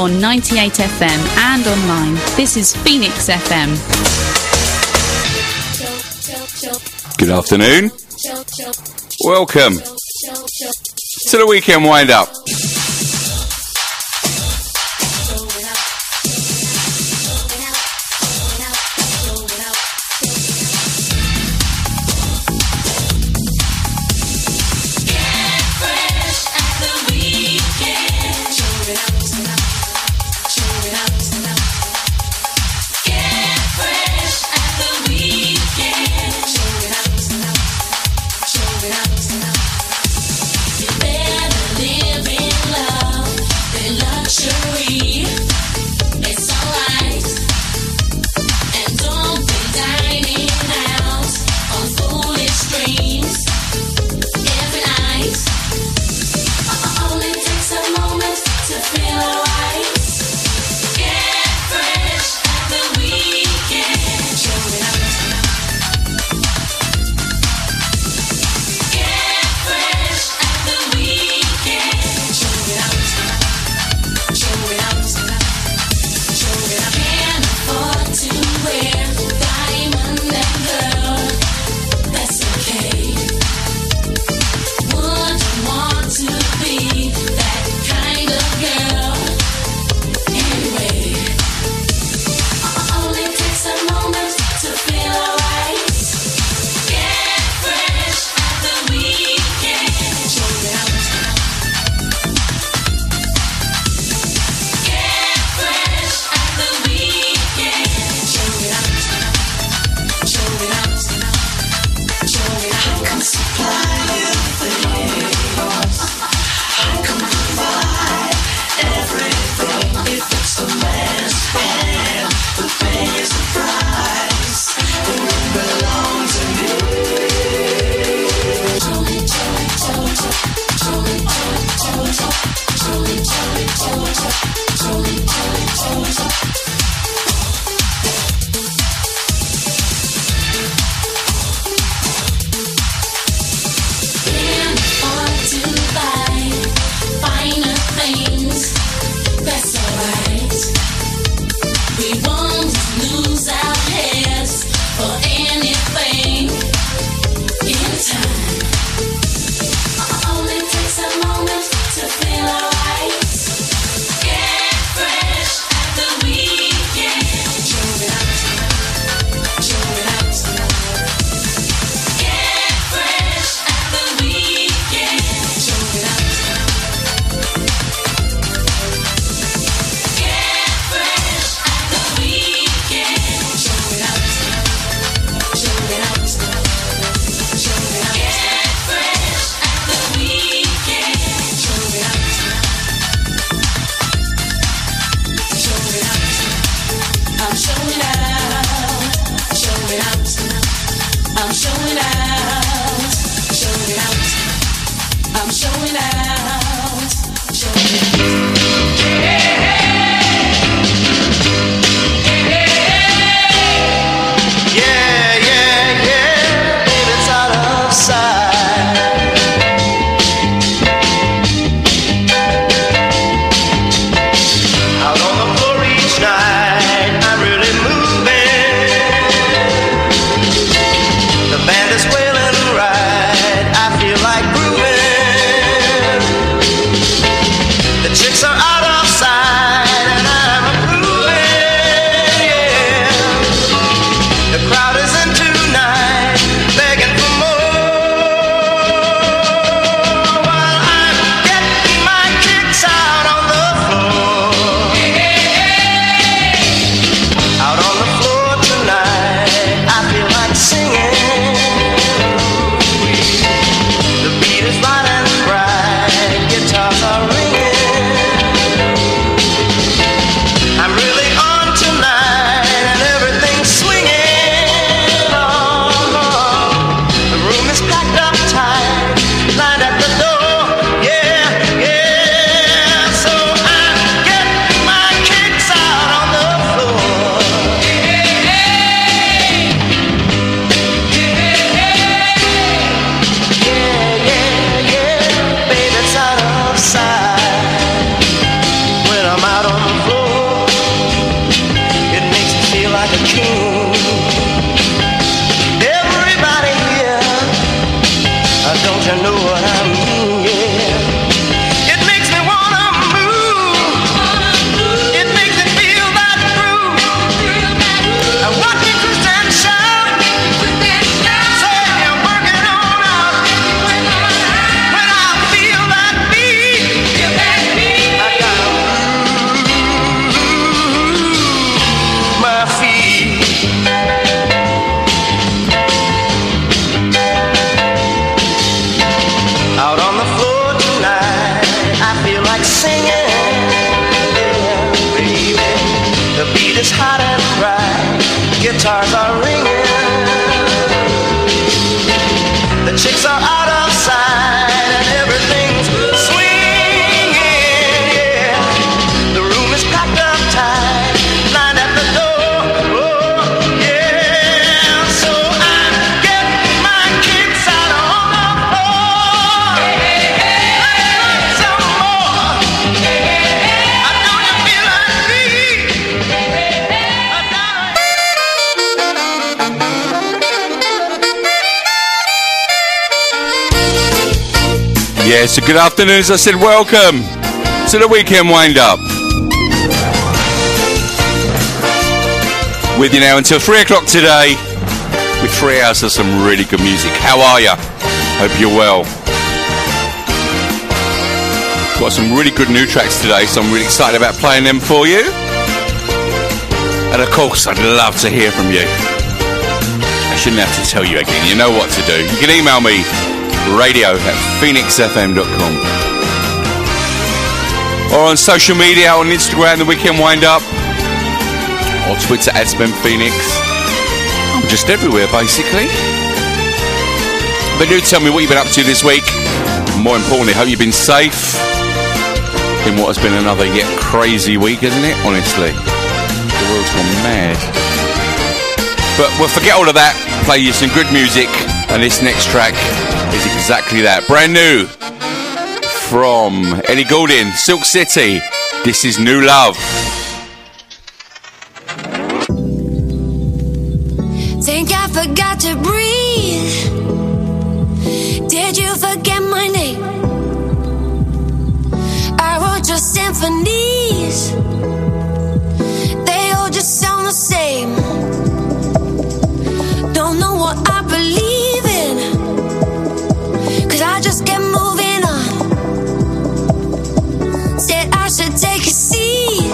on 98 FM and online. This is Phoenix FM. Good afternoon. Welcome to the weekend wind-up. The chicks guitars are ringing, the chicks are out of sight, and everything's swinging, yeah. The room is packed up tight, lined at the door, oh, yeah. So I get my kicks out on the floor, some more. Don't you feel like me? Yeah, so good afternoon. As I said, welcome to the weekend wind-up. With you now until 3 o'clock today, with 3 hours of some really good music. How are you? Hope you're well. Got some really good new tracks today, so I'm really excited about playing them for you. And of course, I'd love to hear from you. I shouldn't have to tell you again. You know what to do. You can email me, radio@phoenixfm.com, or on social media, on Instagram, The Weekend Wind-Up, or Twitter @SpenPhoenix. I'm just everywhere, basically. But do tell me what you've been up to this week. More importantly, hope you've been safe in what has been another yet crazy week, isn't it? Honestly, the world's gone mad. But we'll forget all of that, play you some good music, and this next track is exactly that. Brand new from Ellie Goulding, Silk City. This is New Love. Think I forgot to breathe. Did you forget my name? I wrote your symphonies. They all just sound the same. Don't know what I believe in, 'cause I just kept moving on. Said I should take a seat.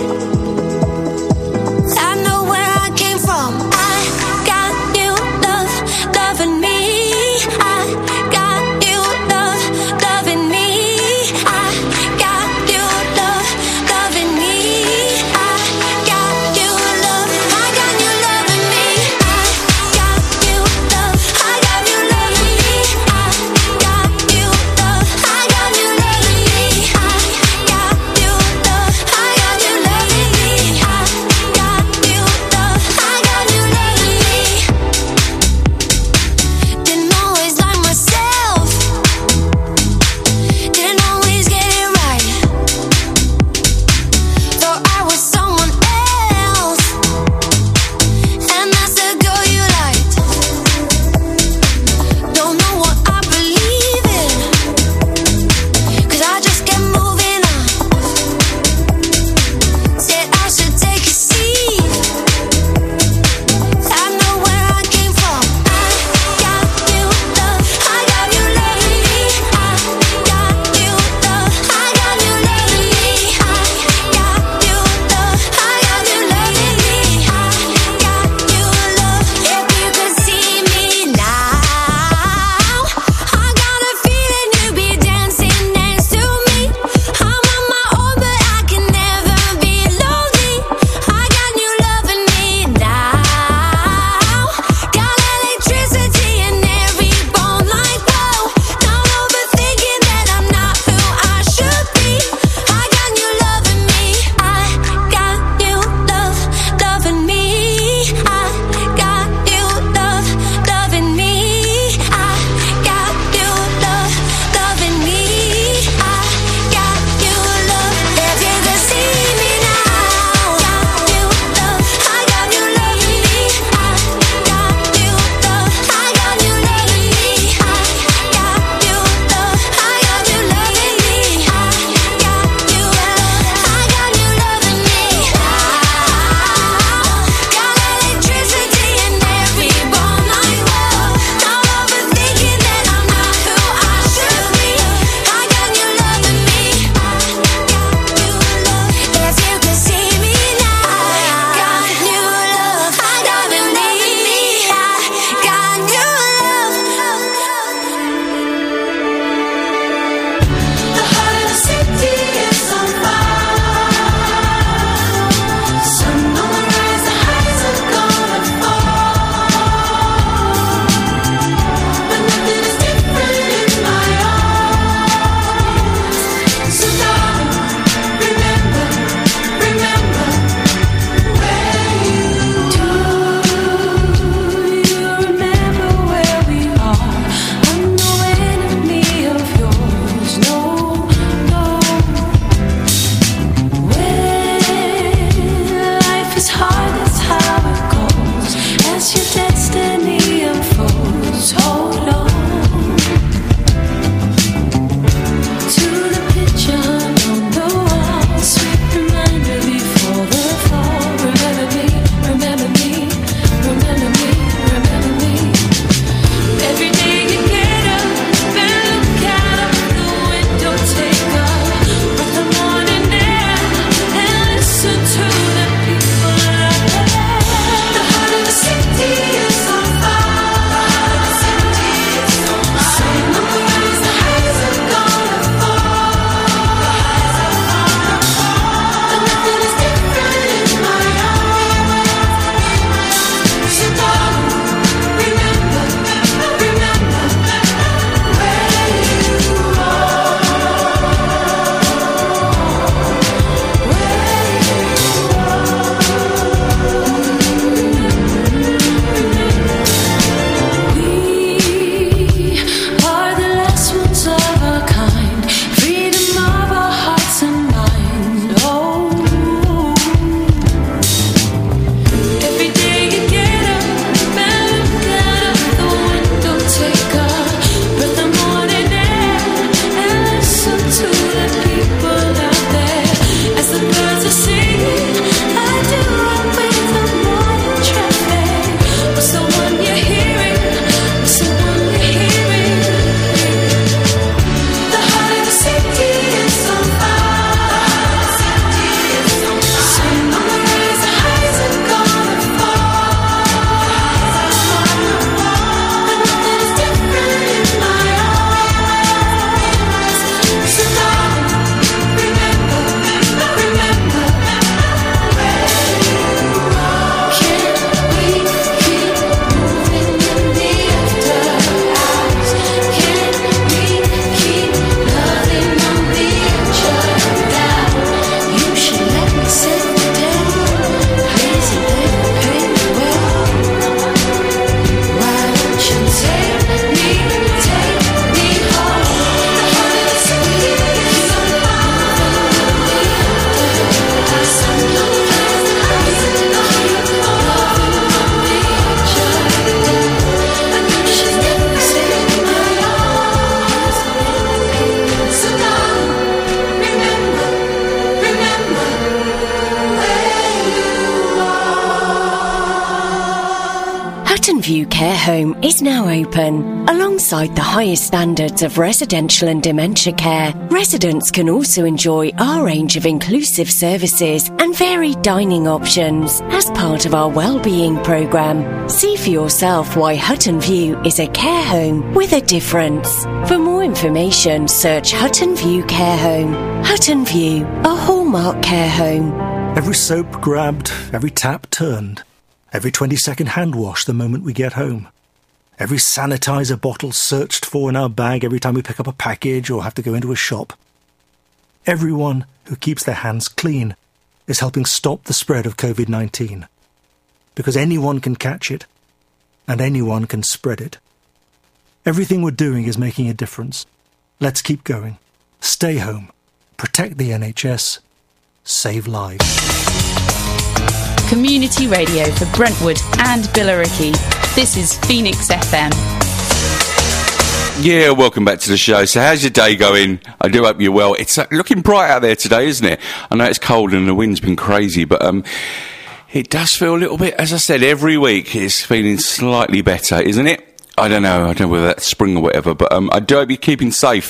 I know where I came from. I got new love, loving me. I got new love, loving me. I got new love, loving me. I got new love, I got new love. destiny unfolds. Hold on to the picture on the wall. Sweet reminder before the fall. Remember me, remember me, remember me, remember me. Every day you get up and look out the window, take a breath of morning air and listen to the people out there. The heart of the city is on fire. The city is on fire. Sing the words, the highs are gonna fall. But nothing is different in my eyes. So darling, remember where you We are the last ones of our kind, freedom of our hearts and minds. Oh, every day you get up and look out the window, take a breath of morning air and listen to the people out there as the birds are singing. I do it with the morning traffic. What's the one you're hearing? What's the one you're hearing? The heart of the city is on fire. Sing the words, the highs are gonna fall. But nothing is different in my eyes. So darling, remember where you are. Can we keep moving in the after hours? Can we keep loving on the edge of doubt? You should let me set the day. Please let me pay the well. Why don't you take me home? The heart of the city is on Hutton View Care Home is now open. Alongside the highest standards of residential and dementia care, residents can also enjoy our range of inclusive services and varied dining options as part of our wellbeing programme. See for yourself why Hutton View is a care home with a difference. For more information, search Hutton View Care Home. Hutton View, a hallmark care home. Every soap grabbed, every tap turned, every 20-second hand wash the moment we get home, every sanitizer bottle searched for in our bag every time we pick up a package or have to go into a shop. Everyone who keeps their hands clean is helping stop the spread of COVID-19, because anyone can catch it and anyone can spread it. Everything we're doing is making a difference. Let's keep going. Stay home. Protect the NHS. Save lives. Community radio for Brentwood and Billericay. This is Phoenix FM. Yeah, welcome back to the show. So how's your day going? I do hope you're well. It's looking bright out there today, isn't it? I know it's cold and the wind's been crazy, but it does feel a little bit, as I said, every week it's feeling slightly better, isn't it? I don't know whether that's spring or whatever, but I do hope you're keeping safe.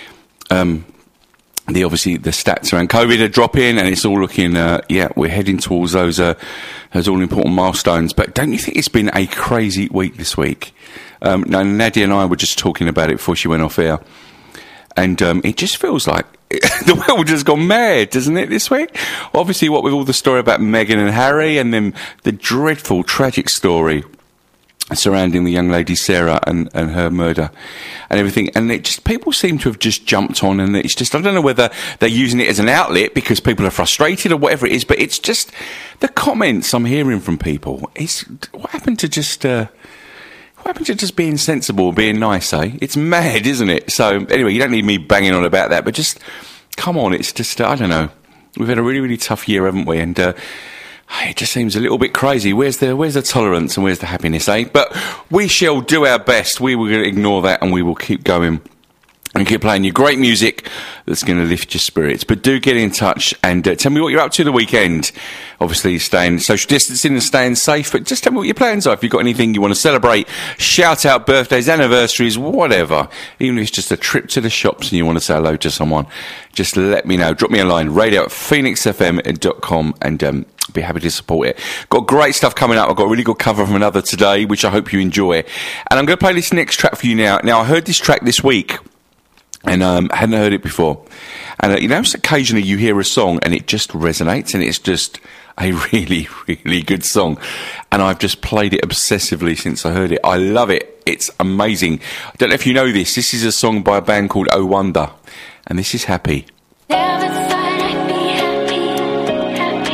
Obviously the stats around COVID are dropping, and it's all looking, we're heading towards those all important milestones. But don't you think it's been a crazy week this week? Now, Nadia and I were just talking about it before she went off air, and it just feels like the world has gone mad, doesn't it, this week? Obviously, what with all the story about Meghan and Harry, and then the dreadful, tragic story surrounding the young lady Sarah and her murder and everything, and it just, people seem to have just jumped on, and it's just, I don't know whether they're using it as an outlet because people are frustrated or whatever it is, but it's just the comments I'm hearing from people. It's what happened to just being sensible, being nice, eh? It's mad, isn't it? So anyway, you don't need me banging on about that, but just come on, it's just I don't know, we've had a really, really tough year, haven't we? And It just seems a little bit crazy. Where's the tolerance and where's the happiness, eh? But we shall do our best. We will ignore that and we will keep going and keep playing you great music that's going to lift your spirits. But do get in touch and tell me what you're up to the weekend. Obviously, staying social distancing and staying safe, but just tell me what your plans are. If you've got anything you want to celebrate, shout out birthdays, anniversaries, whatever. Even if it's just a trip to the shops and you want to say hello to someone, just let me know. Drop me a line, radio@phoenixfm.com, and be happy to support it. Got great stuff coming up. I've got a really good cover from Another today, which I hope you enjoy. And I'm going to play this next track for you now. Now, I heard this track this week, and hadn't heard it before. And you know, occasionally you hear a song and it just resonates, and it's just a really, really good song. And I've just played it obsessively since I heard it. I love it. It's amazing. I don't know if you know this. This is a song by a band called Oh Wonder, and this is Happy. Never thought I'd be happy, happy.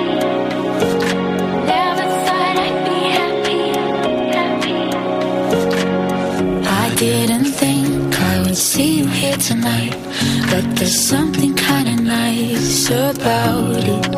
Never thought I'd be happy, happy. I didn't think I would see you here tonight, but there's something kinda nice about it.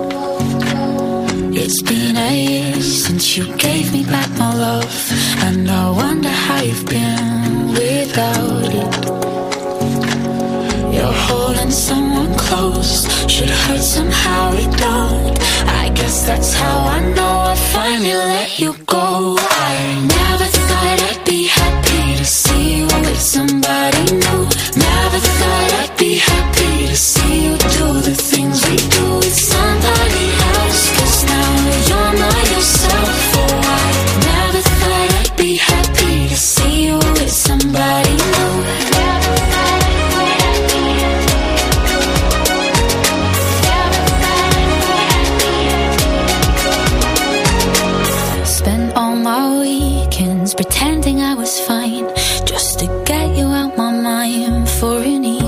It's been a year since you gave me back my love, and I wonder how you've been without it. You're holding someone close, should hurt somehow it don't. I guess that's how I know I finally let you go. I never thought I'd be happy to see you with somebody new. Never thought I'd be happy to see you do the things we do with somebody else. 'Cause now you're not yourself. Oh, I never thought I'd be happy to see you with somebody new. Never thought I'd be happy. Spent all my weekends pretending I was fine, just to get you out my mind for an evening.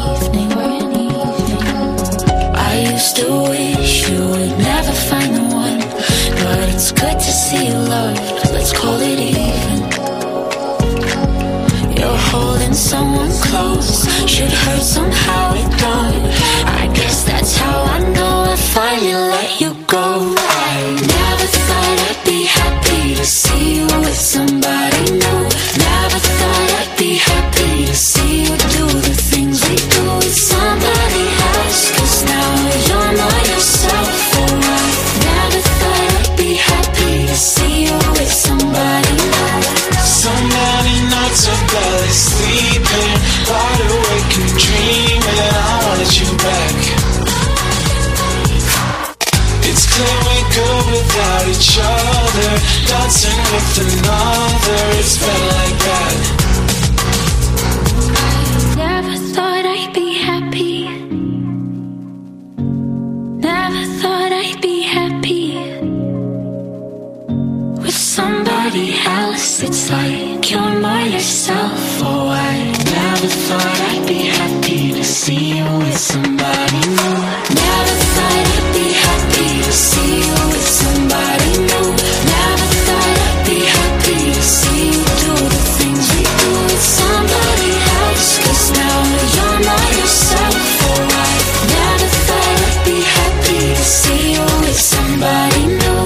I used to wish you would never find the one, but it's good to see you loved, let's call it even. You're holding someone close, should hurt somehow it don't. I guess that's how I know I finally let you go. I never thought I'd be happy to see you with somebody new. Never thought I'd be happy to see you do the things we do with somebody else. 'Cause now you're not yourself. Oh, I never thought I'd be happy to see you with somebody new. So many nights of barely sleeping, wide awake and dreaming, I wanted you back. It's clear we're good without each other, dancing with another, it's better like that. Never thought I'd be happy. Never thought I'd be happy with somebody else. It's like you're more yourself. Oh, I never thought I'd be happy to see you with somebody new. Never thought I'd be happy to see you with somebody new. Never thought I'd be happy to see you do the things we do with somebody else. 'Cause now you're not yourself. Oh, I never thought I'd be happy to see you with somebody new.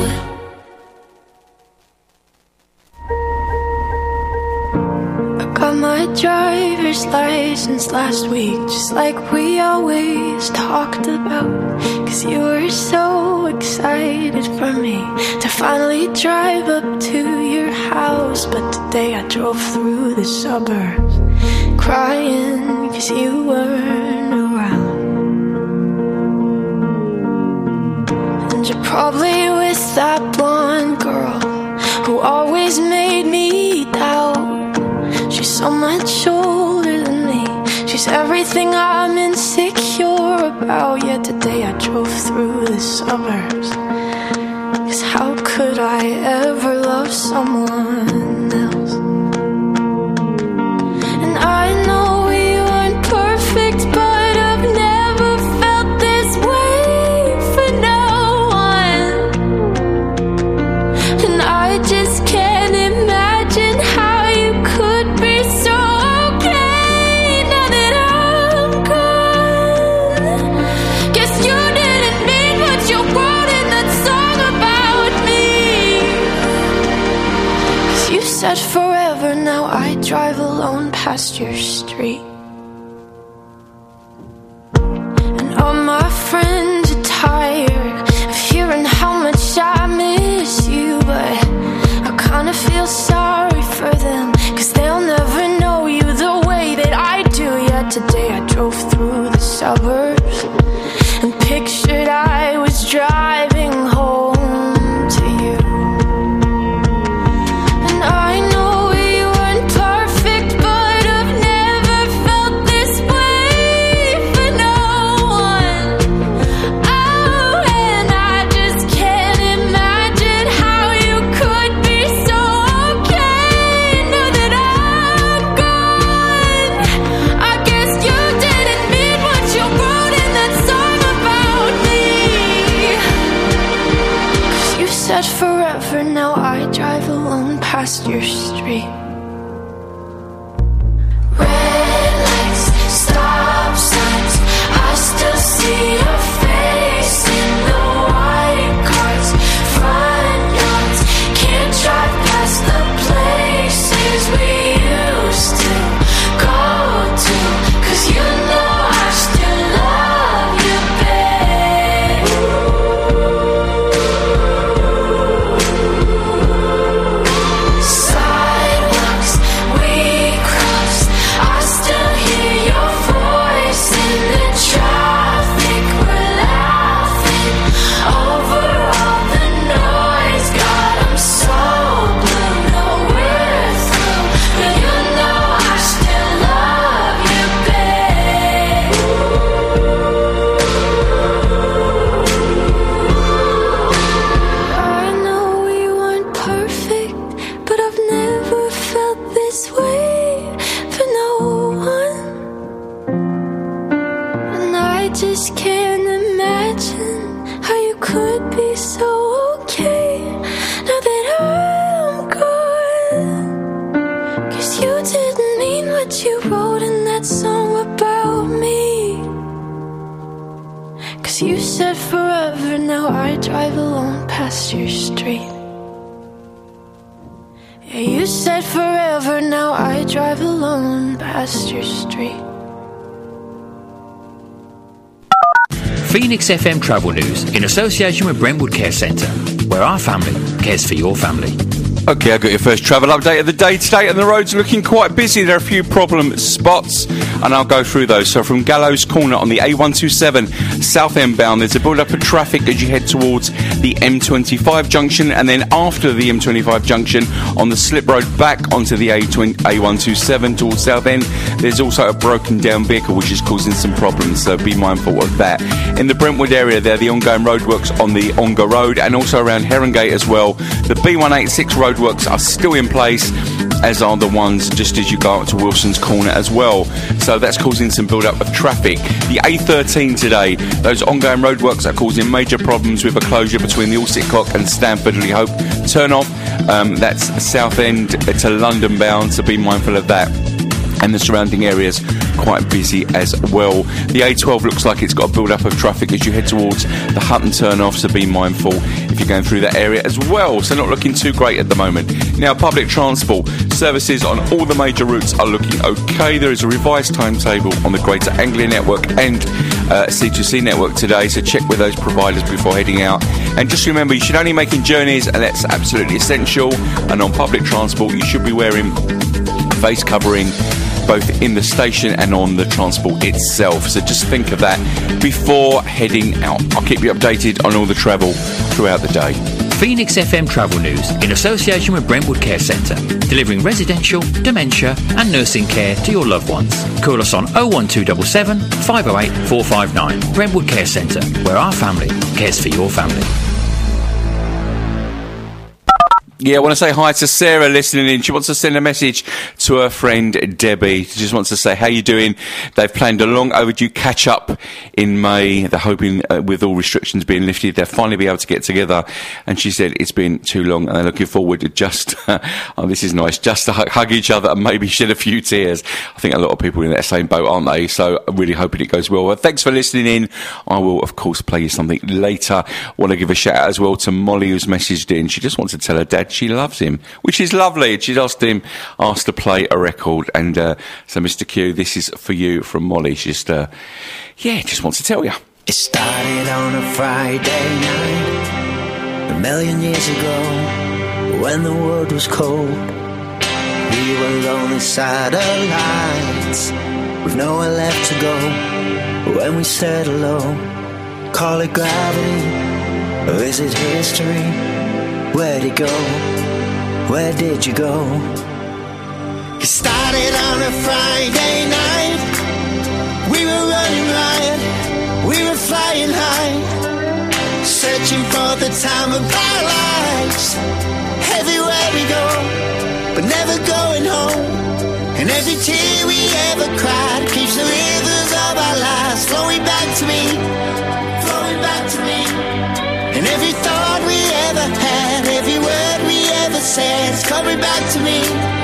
Got my driver's license last week, just like we always talked about. 'Cause you were so excited for me to finally drive up to your house. But today I drove through the suburbs crying 'cause you weren't around. And you're probably with that blonde girl who always made me doubt. She's so much older than me, she's everything I'm insecure about. Yet today I drove through the suburbs, 'cause how could I ever love someone else? And I know we weren't perfect, but I've never felt this way for no one. And I just can't imagine how you could be so okay now that I'm gone. Guess you didn't mean what you wrote in that song about forever, now I drive alone past your street. And all my friends are tired of hearing how much I miss you, but I kinda feel sorry for them, 'cause they'll never know you the way that I do. Yet today I drove through the suburbs and pictured I was driving home to you. And I know we weren't perfect, but I've never felt this way for no one. Oh, and I just can't imagine how you could be so okay now that I'm gone. I guess you didn't mean what you wrote in that song about me. 'Cause you said forever, now I drive alone past your street. Red lights, stop signs, I still see your face in the white cars, front yards. Can't drive past the places we used to go to, 'cause you know I still love you, babe. Sidewalks we crossed, I still hear your voice in the traffic. We're laughing over all the noise. God, I'm so blue, no we're through, but you know I still love you, babe. I know we weren't perfect, but I've never felt this way for no one. And I just can't imagine how you could be so okay now that I'm gone. 'Cause you didn't mean what you wrote in that song about me. 'Cause you said forever, now I drive alone past your street. Yeah, you said forever, now I drive alone past your street. Phoenix FM Travel News in association with Brentwood Care Centre, where our family cares for your family. Okay, I've got your first travel update of the day today, and the roads are looking quite busy. There are a few problem spots, and I'll go through those. So from Gallows Corner on the A127 Southend bound, there's a build-up of traffic as you head towards the M25 junction, and then after the M25 junction on the slip road back onto the A127 towards Southend, there's also a broken down vehicle which is causing some problems, so be mindful of that. In the Brentwood area there, the ongoing roadworks on the Ongar Road and also around Herongate as well. The B186 roadworks are still in place, as are the ones just as you go up to Wilson's Corner as well. So that's causing some build-up of traffic. The A13 today, those ongoing roadworks are causing major problems with a closure between the Alsitcock and Stamford Lee Hope turn-off. That's Southend to London bound, so be mindful of that. And the surrounding areas quite busy as well. The A12 looks like it's got a build-up of traffic as you head towards the Hutton turn-off, so be mindful if you're going through that area as well. So not looking too great at the moment. Now, public transport services on all the major routes are looking okay. There is a revised timetable on the Greater Anglia Network and C2C Network today, so check with those providers before heading out. And just remember, you should only make journeys, and that's absolutely essential. And on public transport, you should be wearing face covering both in the station and on the transport itself. So just think of that before heading out. I'll keep you updated on all the travel throughout the day. Phoenix FM Travel News in association with Brentwood Care Centre, delivering residential, dementia and nursing care to your loved ones. Call us on 01277 508 459. Brentwood Care Centre, where our family cares for your family. Yeah, I want to say hi to Sarah listening in. She wants to send a message to her friend Debbie. She just wants to say, how you doing? They've planned a long overdue catch-up in May. They're hoping, with all restrictions being lifted, they'll finally be able to get together. And she said it's been too long, and they're looking forward to just, oh, this is nice, just to hug each other and maybe shed a few tears. I think a lot of people are in that same boat, aren't they? So I'm really hoping it goes well. Well, thanks for listening in. I will, of course, play you something later. Want to give a shout out as well to Molly, who's messaged in. She just wants to tell her dad glad she loves him, which is lovely. She's asked to play a record. And so, Mr. Q, this is for you from Molly. She's just, just wants to tell you. It started on a Friday night, 1,000,000 years ago, when the world was cold. We were lonely satellites, with nowhere left to go. When we said hello, call it gravity, or is it history? Where'd it go? Where did you go? It started on a Friday night. We were running riot, we were flying high, searching for the time of our lives. Everywhere we go, but never going home. And every tear we ever cried keeps the rivers of our lives flowing back to me, flowing back to me. And every thought we ever had, every word we ever said is coming back to me.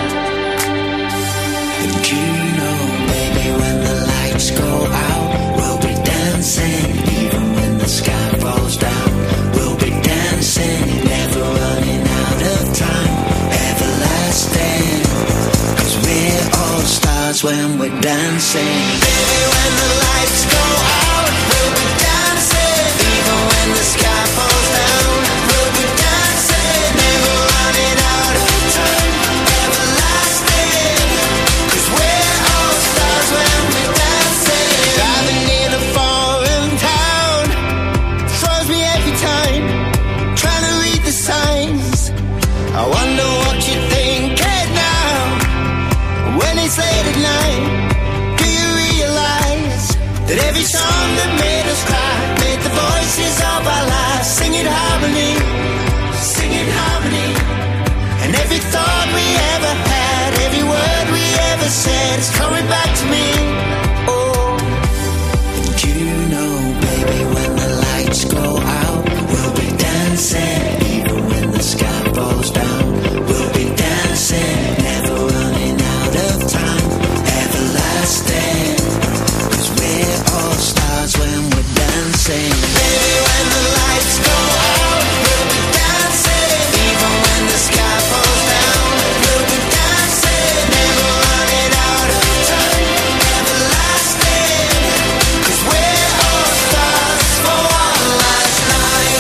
And you know, baby, when the lights go out, we'll be dancing. Even when the sky falls down, we'll be dancing, never running out of time, everlasting. 'Cause we're all stars when we're dancing. Baby, when the lights go out, we'll be dancing. Even when the sky falls down, we'll be dancing, never running out of time, everlasting. 'Cause we're all stars when we're dancing. Driving in a foreign town throws me every time, trying to read the signs. I wonder what you're thinking now, when it's late at night. Do you realize that every song that made us cry made the voices of our lives sing in harmony, sing in harmony. And every thought we ever had, every word we ever said is coming back to me. Oh, and you know, baby, when the lights go out, we'll be dancing. Even when the sky falls down, we'll be dancing, never running out of time, everlasting. 'Cause we're all stars when we're dancing. Baby, when the lights go out, we'll be dancing. Even when the sky falls down, we'll be dancing, never running out of time, everlasting. 'Cause we're all stars for one last night,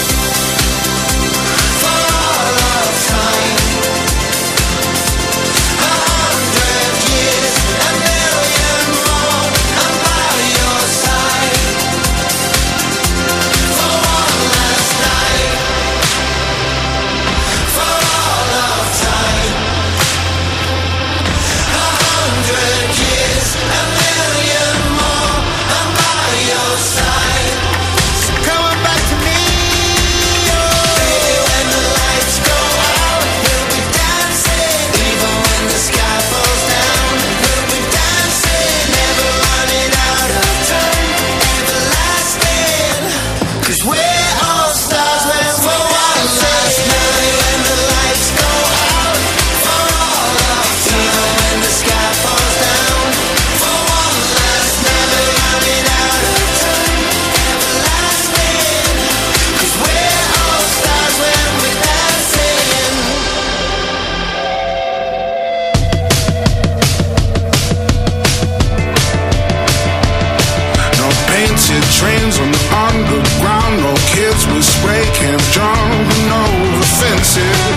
for all of time. 100 years, 1,000,000 more, I'm by your side. For one last night, for all of time. 100 years, 1,000,000 more, I'm by your side. So come on back to me, oh. Baby, when the lights go out, we'll be dancing. Even when the sky falls down, we'll be dancing, never running out of time, everlasting. 'Cause we're all stars when for one last night. When the lights go out, for all of time. Even when the sky falls down, for one last, never running out of time, everlasting. 'Cause we're all stars when we're dancing. No painted trains on the underground, no kids with spray cans jumping over fences.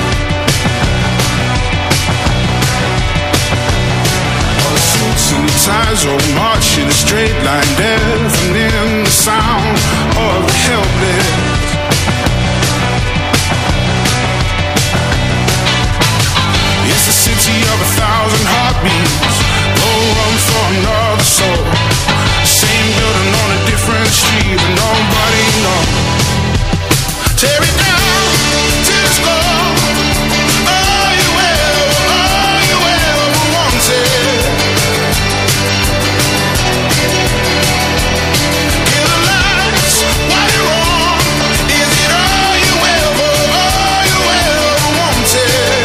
All the suits and the ties all march in a straight line, deafening the sound of the helpless. It's the city of 1,000 heartbeats, no room for another soul. Same building on a different street, but nobody knows. Tear it down till it's gone. All you ever wanted. Kill the lights while you're on. Is it all you ever wanted?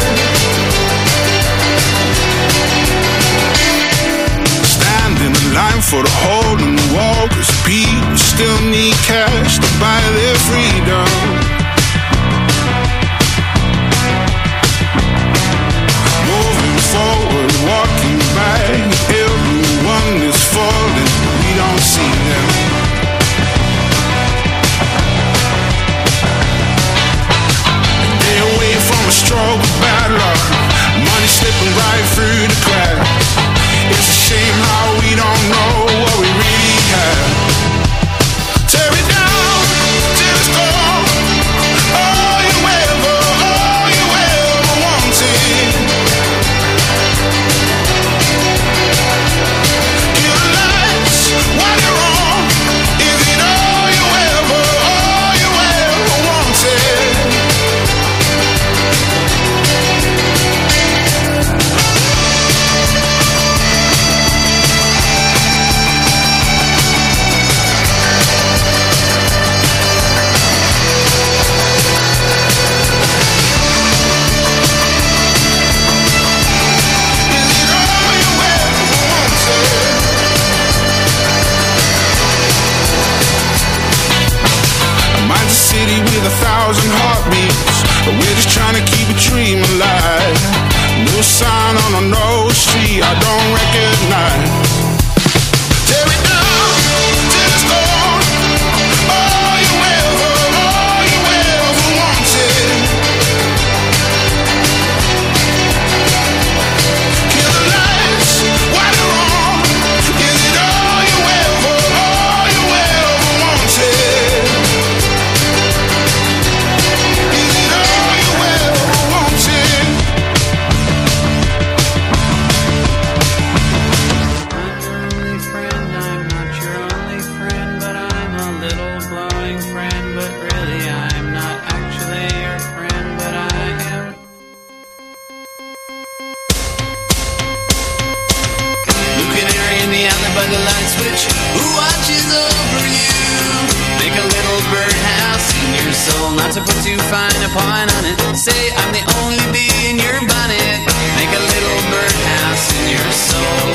Stand in the line for the hole in the wall, 'cause people still need cash to buy their freedom. no street I don't recognize. Tear it down till it's gone. All you ever wanted. Kill the lights while they're on. Is it all you ever wanted? Is it all you ever wanted? I'm not your only friend, but I'm a little glowing friend. But really, I'm not actually your friend, but I am. Blue canary in the alley by the light switch, who watches over you? Make a little birdhouse in your soul, not to put too fine a point on it. Say I'm the only bee in your bonnet. Make a little birdhouse in your soul.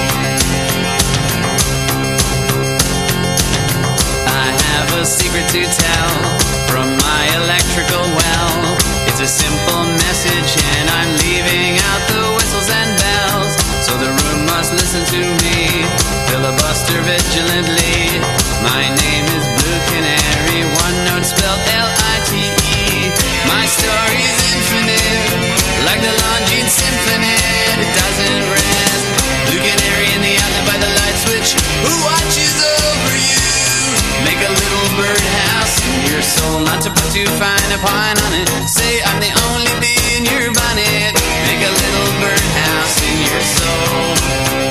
I have a secret to tell from my electrical well. It's a simple message and I'm leaving out the whistles and bells. So the room must listen to me, filibuster vigilantly. My name is Blue Canary, one note spelled L-I-T-E. My story's infinite, like the Longines Symphony. It doesn't rest. Blue Canary in the alley by the light switch, who watches over you? Make a little birdhouse in your soul, not to put too fine a point on it. Say I'm the only bee in your bonnet. Make a little birdhouse in your soul.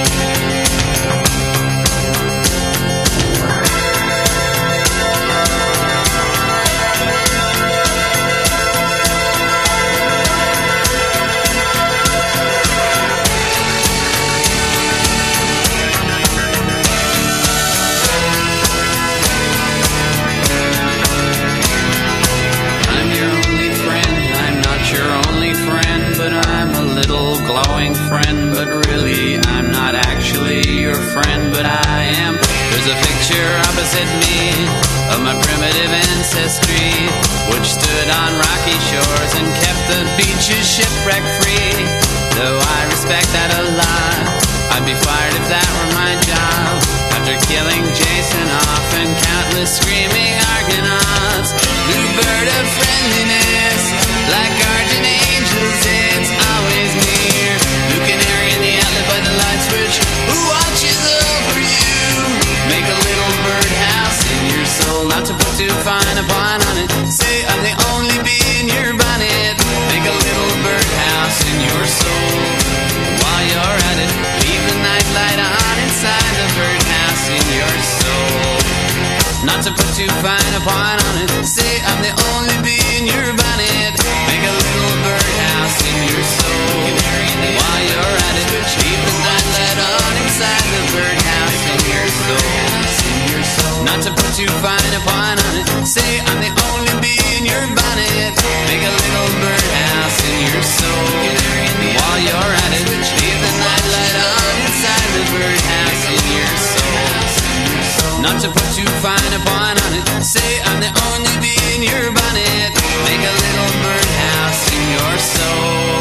I'm your only friend, I'm not your only friend, but I'm a little glowing friend. But really, I'm not actually your friend, but I am. There's a picture opposite me of my primitive ancestry, which stood on rocky shores and kept the beaches shipwreck free. Though I respect that a lot, I'd be fired if that were my job. After killing Jason off and countless screaming Argonauts, blue bird of friendliness, like guardian angels, it's always near. Blue canary in the alley by the light switch, who watches over you? Make a little birdhouse in your soul, not to put too fine a point on it. Say I'm the only bee in your bonnet. Make a little birdhouse in your soul. While you're at it, leave the night light on inside the birdhouse in your soul. Not to put too fine a point on it. Say I'm the only bee in your bonnet. Make a little birdhouse in your soul. While you're at it, leave the night light on inside the birdhouse in your soul. Not to put too fine a point on it. Say I'm the only bee in your bonnet. Make a little birdhouse in your soul. While you're at it, leave the night light on inside the birdhouse in your soul. Not to put too fine a point on it. Say I'm the only bee in your bonnet. Make a little birdhouse in your soul.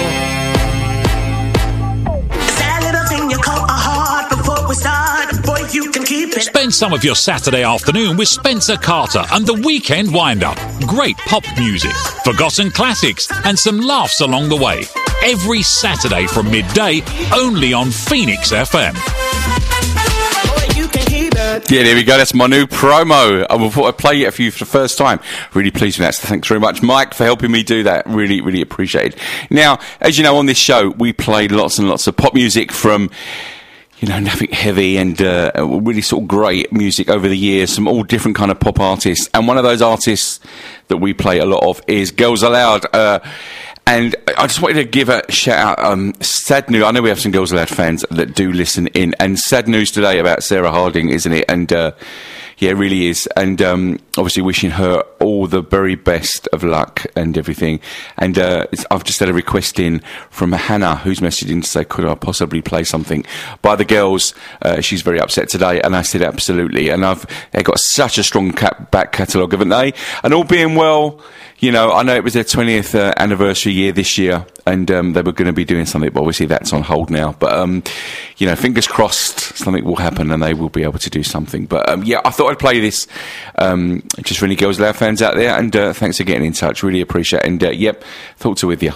Is that little thing you call a heart before we start? Boy, you can keep it. Spend some of your Saturday afternoon with Spencer Carter and the Weekend Wind-Up. Great pop music, forgotten classics, and some laughs along the way. Every Saturday from midday, only on Phoenix FM. Boy, you can keep it. Yeah, there we go. That's my new promo. I thought I'd play it for you for the first time. Really pleased with that. So thanks very much, Mike, for helping me do that. Really, really appreciate it. Now, as you know, on this show, we played lots and lots of pop music from, you know, nothing heavy and really sort of great music over the years, some all different kind of pop artists. And one of those artists that we play a lot of is Girls Aloud. And I just wanted to give a shout out, sad news. I know we have some Girls Aloud fans that do listen in, and sad news today about Sarah Harding, isn't it? And yeah, it really is. And obviously wishing her all the very best of luck and everything. And I've just had a request in from Hannah, who's messaged in to say, could I possibly play something by the Girls? She's very upset today. And I said, absolutely. And they've got such a strong back catalogue, haven't they? And all being well, you know, I know it was their 20th anniversary year this year, and they were going to be doing something, but obviously that's on hold now. But, you know, fingers crossed something will happen and they will be able to do something. But, yeah, I thought I'd play this just for any Girls Aloud fans out there, and thanks for getting in touch. Really appreciate it. And, yep, thoughts are with you.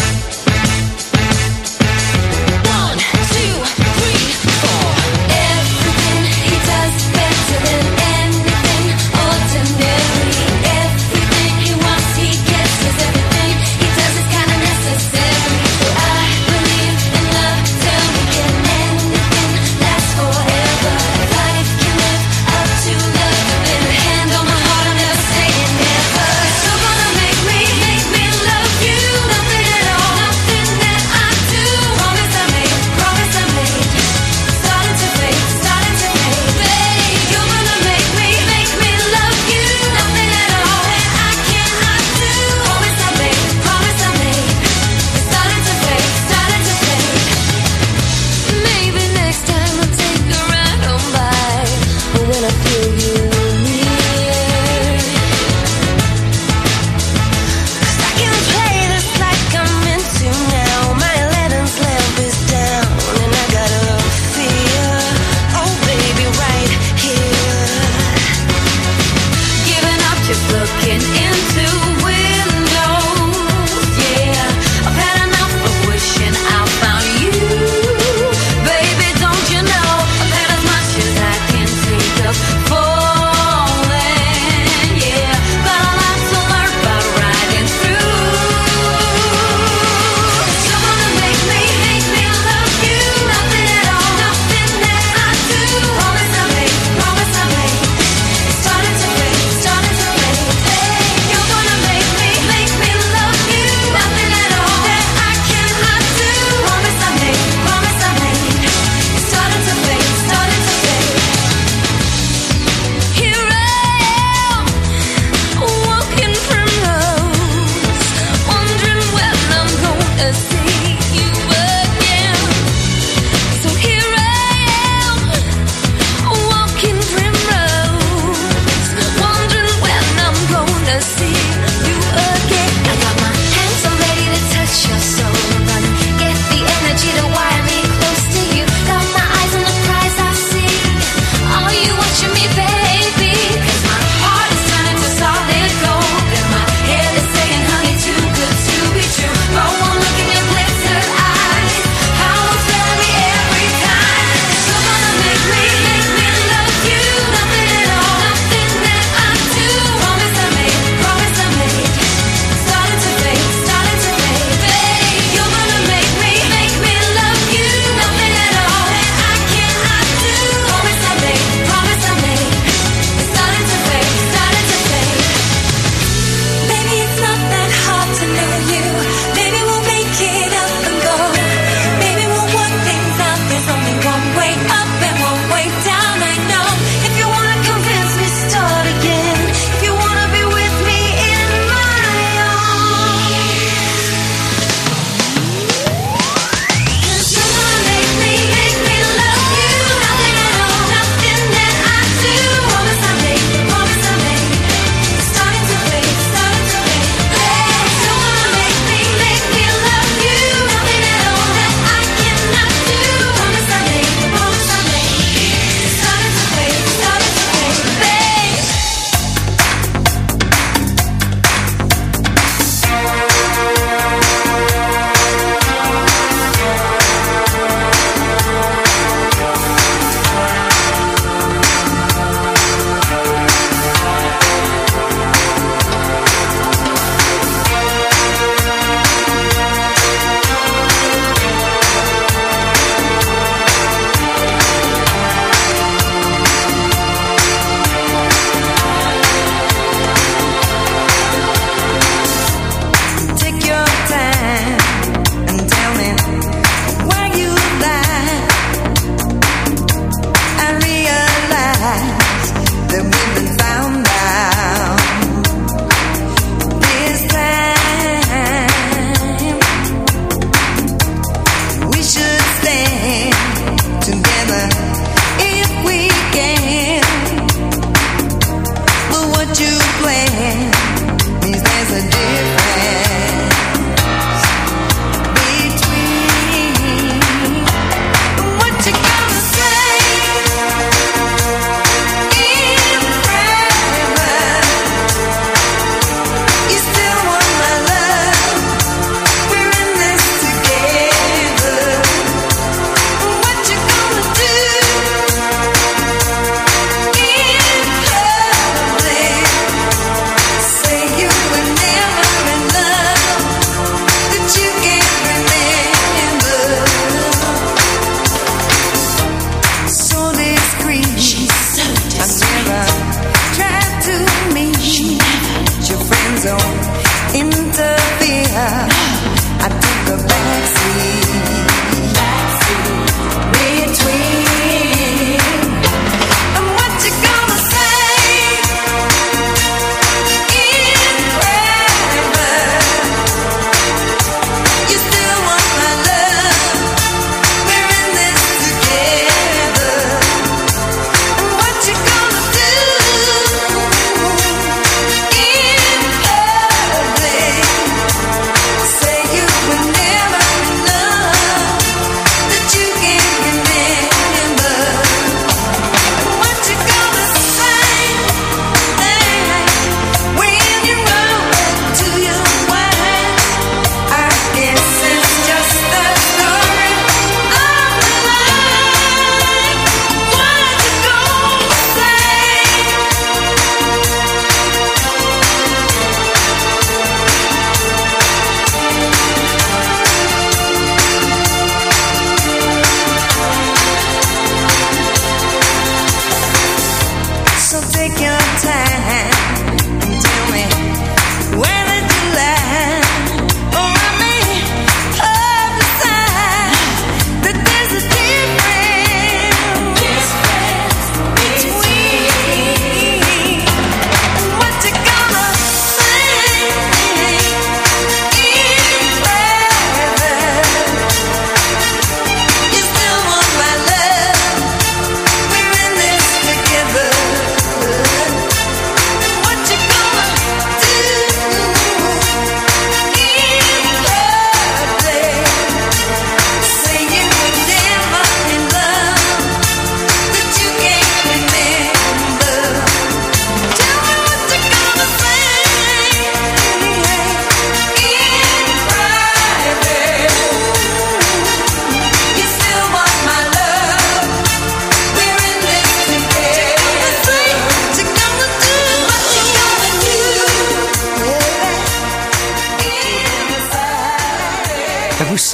1, 2, 3, 4. Everything he does better than anything ordinary. Everything he wants, he gets. 'Cause everything he does is kinda necessary. I believe in love. Tell me, can anything last forever? If life can live up to love, then hand on my heart, I'm never saying never. It's still gonna make me love you. Nothing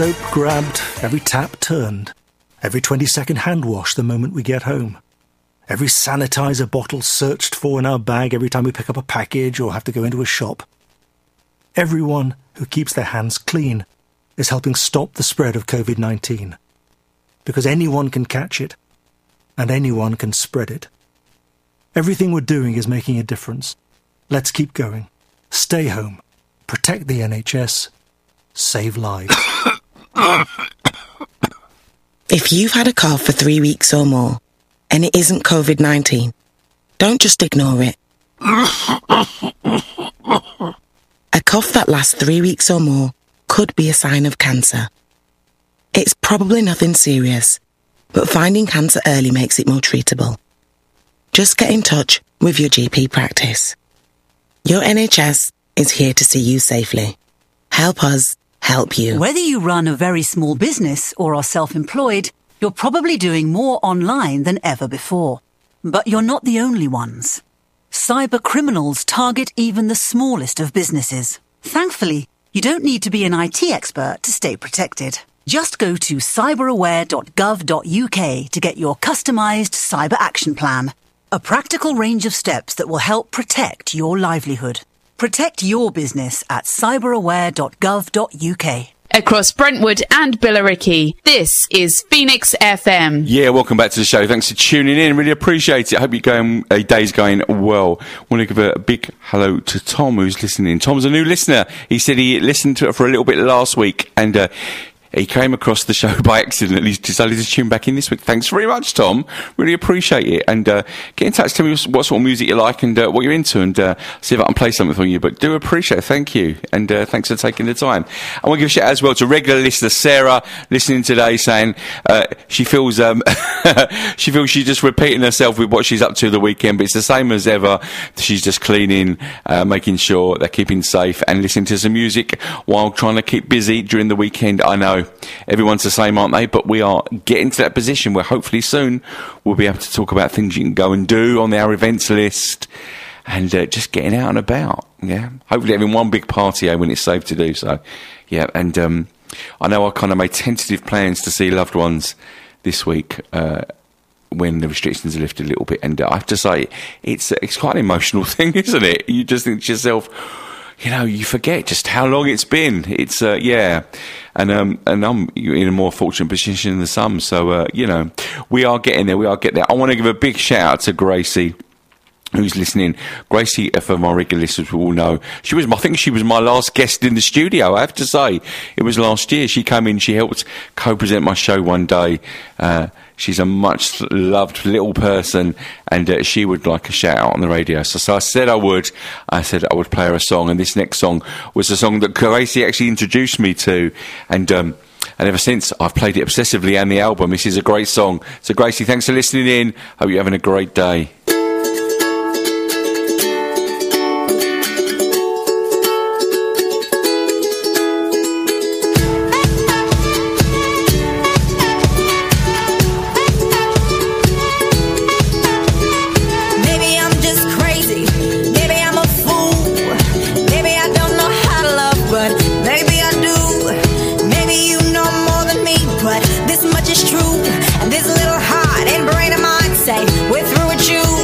soap grabbed, every tap turned, every 20-second hand wash the moment we get home, every sanitizer bottle searched for in our bag every time we pick up a package or have to go into a shop. Everyone who keeps their hands clean is helping stop the spread of COVID-19. Because anyone can catch it, and anyone can spread it. Everything we're doing is making a difference. Let's keep going. Stay home. Protect the NHS. Save lives. If you've had a cough for 3 weeks or more, and it isn't COVID-19, don't just ignore it. A cough that lasts 3 weeks or more could be a sign of cancer. It's probably nothing serious, but finding cancer early makes it more treatable. Just get in touch with your GP practice. Your NHS is here to see you safely. Help us help you. Whether you run a very small business or are self-employed, you're probably doing more online than ever before. But you're not the only ones. Cyber criminals target even the smallest of businesses. Thankfully, you don't need to be an IT expert to stay protected. Just go to cyberaware.gov.uk to get your customised cyber action plan. A practical range of steps that will help protect your livelihood. Protect your business at cyberaware.gov.uk. Across Brentwood and Billericay, this is Phoenix FM. Yeah, welcome back to the show. Thanks for tuning in. Really appreciate it. I hope your day's going well. I want to give a big hello to Tom, who's listening. Tom's a new listener. He said he listened to it for a little bit last week, and he came across the show by accident and he's decided to tune back in this week. Thanks very much, Tom. Really appreciate it. And get in touch, tell me what sort of music you like and what you're into, and see if I can play something for you. But do appreciate it. Thank you. And thanks for taking the time. I want to give a shout out as well to regular listener Sarah, listening today, saying she feels she's just repeating herself with what she's up to the weekend, but it's the same as ever. She's just cleaning, making sure they're keeping safe and listening to some music while trying to keep busy during the weekend. I know everyone's the same, aren't they? But we are getting to that position where hopefully soon we'll be able to talk about things you can go and do on our events list, and just getting out and about. Yeah, hopefully having one big party when it's safe to do so. Yeah, and I know I kind of made tentative plans to see loved ones this week when the restrictions are lifted a little bit, and I have to say it's quite an emotional thing, isn't it? You just think to yourself, you know, you forget just how long it's been. It's yeah, and I'm in a more fortunate position than some. So you know, we are getting there. I want to give a big shout out to Gracie, who's listening. Gracie, for my regular listeners, will know I think she was my last guest in the studio. I have to say, it was last year. She came in. She helped co-present my show one day. She's a much loved little person, and she would like a shout out on the radio. So I said I would play her a song, and this next song was a song that Gracie actually introduced me to, and ever since I've played it obsessively, and the album. This is a great song. So Gracie, thanks for listening in. Hope you're having a great day. This much is true, and this little heart and brain of mine say we're through with you.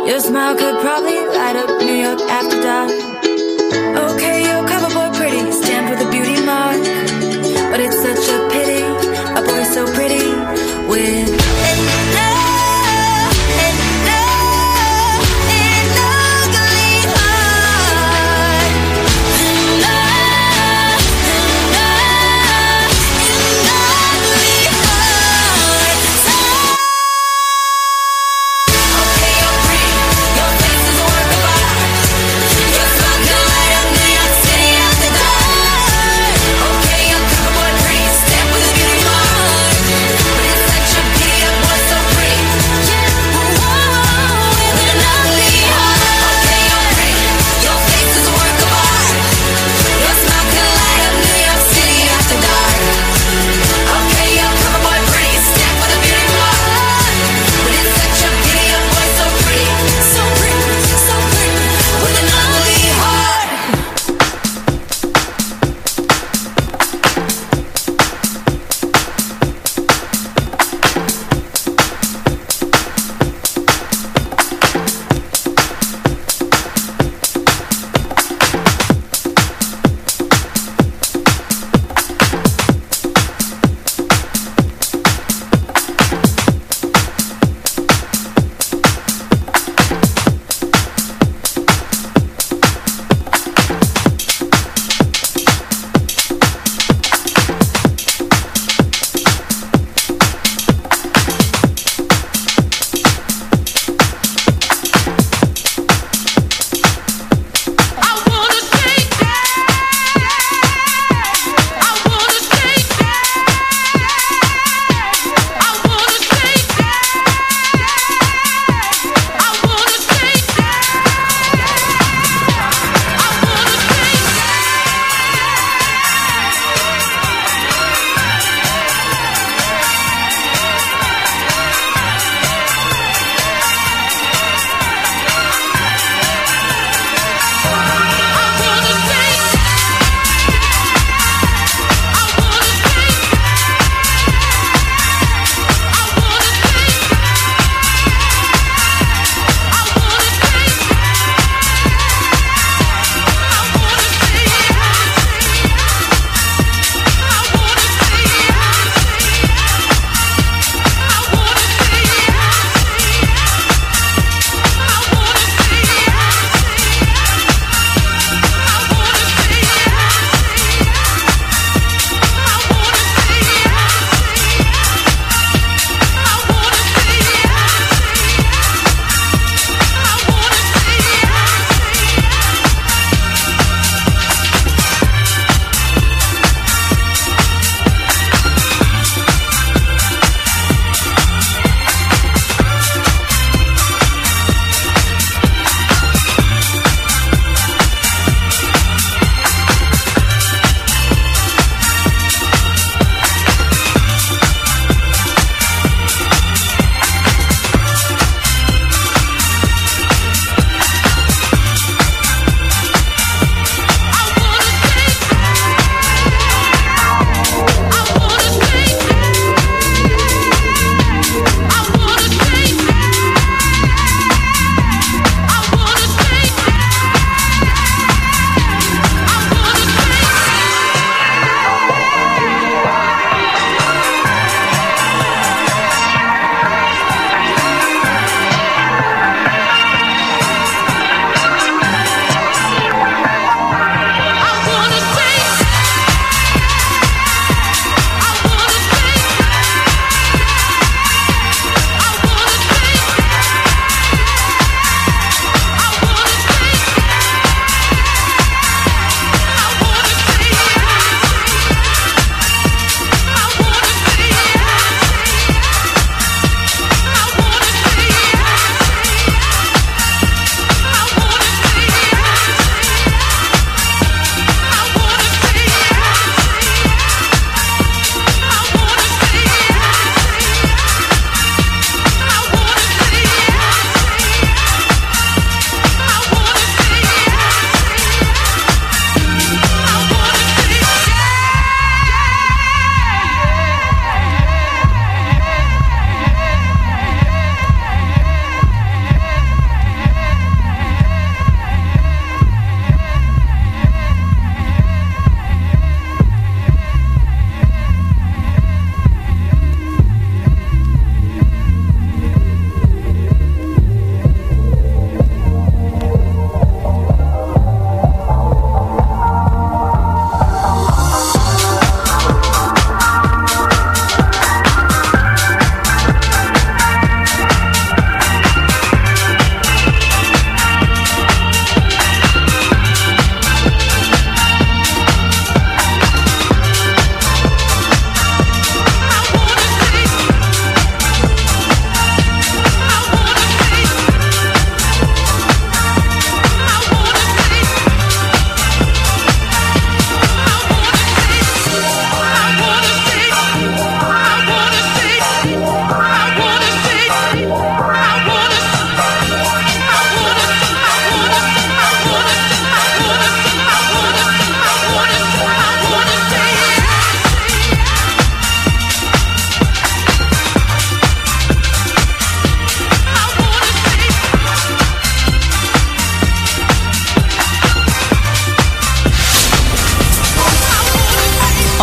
Your smile could probably light up New York after dark. Okay, your cover boy pretty, stamped with a beauty mark. But it's such a pity, a boy so pretty with an ugly heart. Okay, you're pretty, your face is a work of art. Your smile could light up New York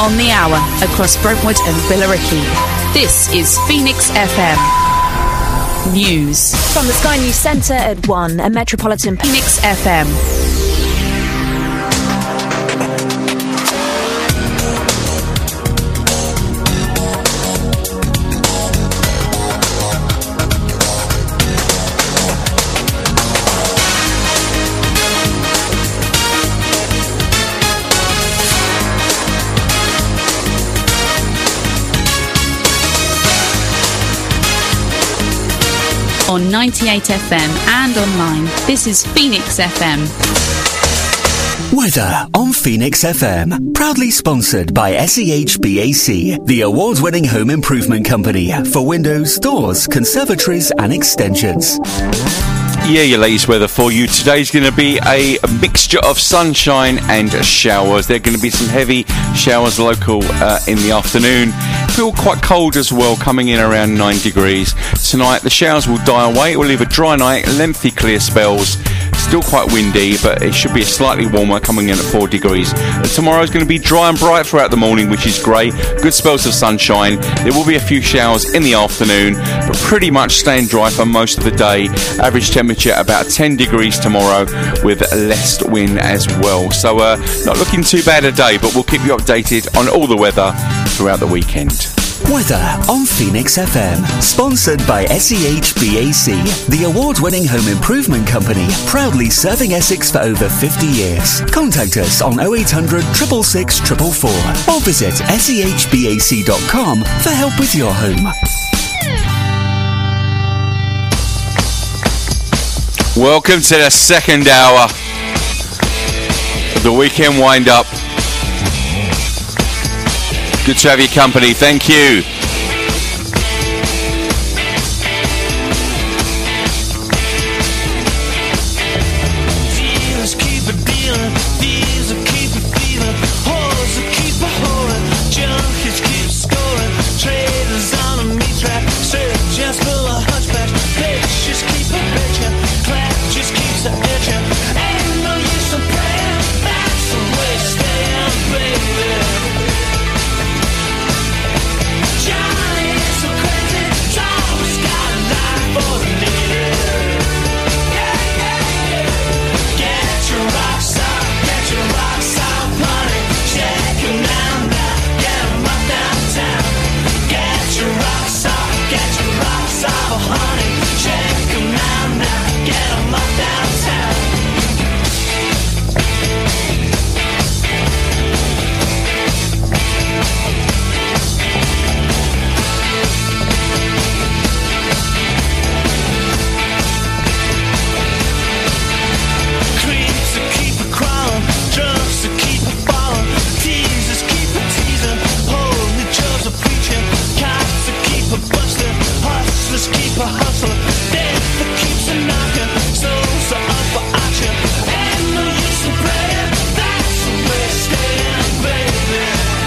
on the hour across Brentwood and Billericay. This is Phoenix FM. News. From the Sky News Centre at 1, a Metropolitan Phoenix FM. On 98 FM and online, this is Phoenix FM. Weather on Phoenix FM. Proudly sponsored by SEHBAC, the award-winning home improvement company for windows, doors, conservatories and extensions. Yeah, your latest weather for you. Today's going to be a mixture of sunshine and showers. There are going to be some heavy showers local in the afternoon. Feel quite cold as well, coming in around 9 degrees. Tonight, the showers will die away. It will leave a dry night, lengthy clear spells. Still quite windy, but it should be slightly warmer, coming in at 4 degrees. And tomorrow is going to be dry and bright throughout the morning, which is great. Good spells of sunshine. There will be a few showers in the afternoon, but pretty much staying dry for most of the day. Average temperature about 10 degrees tomorrow, with less wind as well. So not looking too bad a day, but we'll keep you updated on all the weather throughout the weekend. Weather on Phoenix FM. Sponsored by SEHBAC, the award-winning home improvement company, proudly serving Essex for over 50 years. Contact us on 0800 666 444 or visit sehbac.com for help with your home. Welcome to the second hour of the weekend wind-up. Good to have your company. Thank you. Dealers keep a dealing, thieves will keep a feeling, whores will keep a whoring, junkies keep scoring, traders on a meat track, surgeons full of hunchbacks, bitches keep a bitchin', clap just keeps a itchin', ain't no use in praying, that's the way staying, baby. Johnny is so crazy, it's always got a line for the leader. Yeah, yeah, yeah. Get your rocks off, honey. Shake 'em down, get 'em up downtown. Get your rocks off, honey. Shake 'em down, get 'em up downtown. Creeps that keep a crawling, drunks that keep a falling, teasers keep a teasing, holy Joe's a preaching, cops that keep a busting, hustlers keep a hustling, death that keeps a knocking, souls are up for auction, ain't no use in praying, that's the way staying, baby.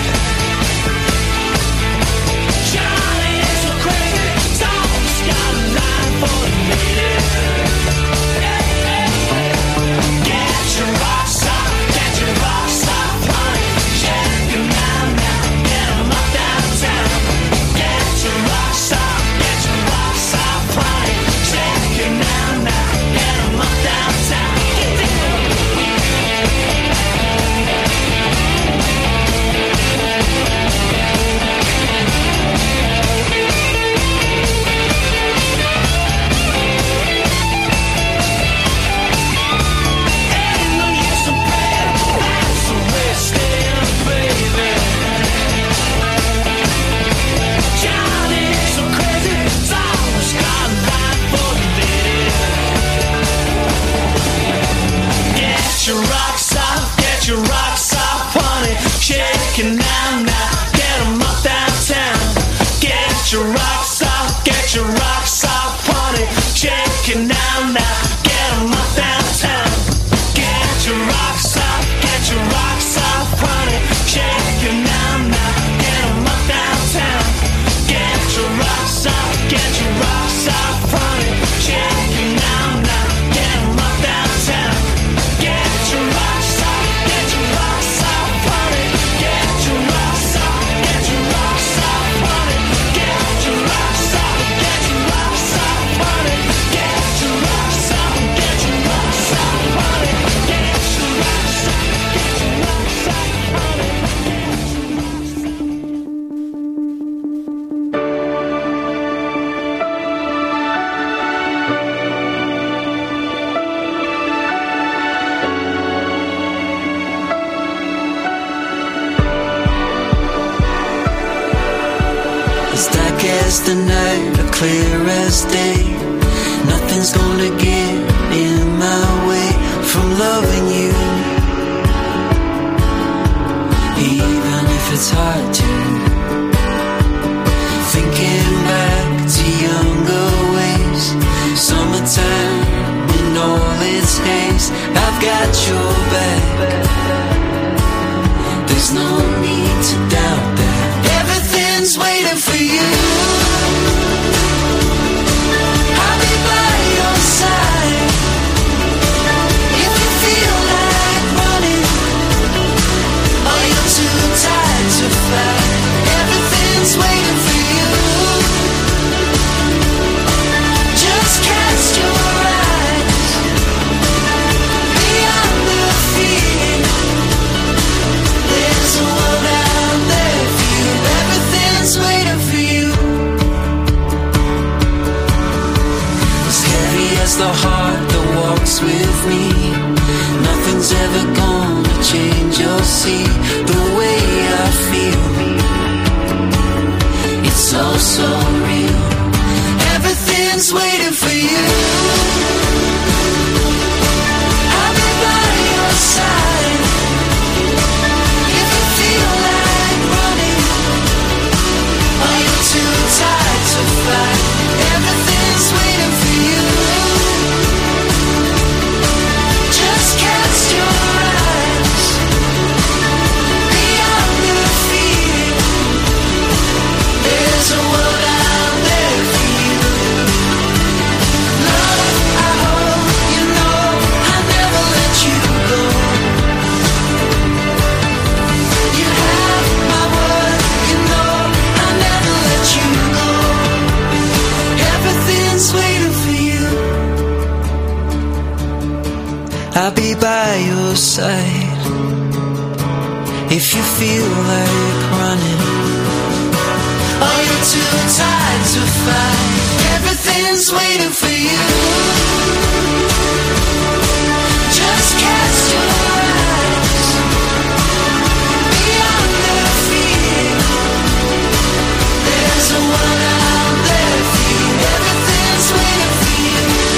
Johnny is so crazy, it's always got a line for the lady. Get your rocks off, honey. Shake 'em down, get 'em up downtown. Get your rocks off, honey. Shake 'em down, get 'em up downtown. Ain't no use in praying, that's the way staying, baby. Johnny is so crazy, it's always got a line for the lady. Get your rocks off, honey. Shake 'em down now, get 'em up downtown. Get your rocks off, honey. Shake 'em down now, get 'em up downtown. Get your rocks off, honey. Shake 'em down now, get 'em up downtown. Get your rocks off, honey. Shake 'em down now, get 'em up downtown. Get your rocks off, honey. Get your rocks as the night or clear as day. Nothing's gonna get in my way from loving you. Even if it's hard to. Thinking back to younger ways. Summertime in all its haze. I've got your back. There's no need to doubt that. Everything's waiting for you. I'll be by your side. If you feel like running, or you're too tired to fight, everything's waiting for you. Just cast your eyes beyond the fear. There's a world out there for you. Everything's waiting for you. As heavy as the heart that walks with me, nothing's ever gonna change or see the way I feel. It's all so real. Everything's waiting for you. I'll be by your side. If you feel like running, or you're too tired to fight, everything's waiting for you. Just cast your eyes beyond the fear. There's a world out there for you. Love, I hope you know I never let you go. You have my word, you know I never let you go. Everything's waiting for you. I'll be by your side. If you feel like running, or you're too tired to fight, everything's waiting for you. Just cast your eyes beyond the fear. There's a world out there for you. Everything's waiting for you.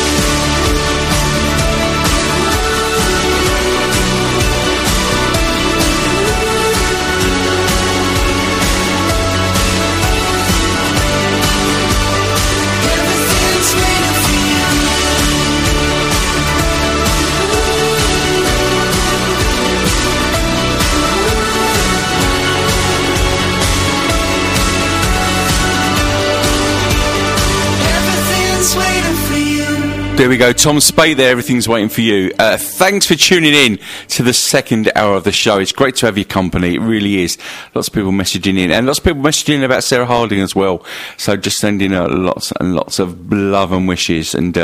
Everything's waiting for you. Everything's waiting for you. There we go, Tom Spade there, everything's waiting for you. Thanks for tuning in to the second hour of the show. It's great to have your company, it really is. Lots of people messaging in, and lots of people messaging in about Sarah Harding as well. So just sending her lots and lots of love and wishes, and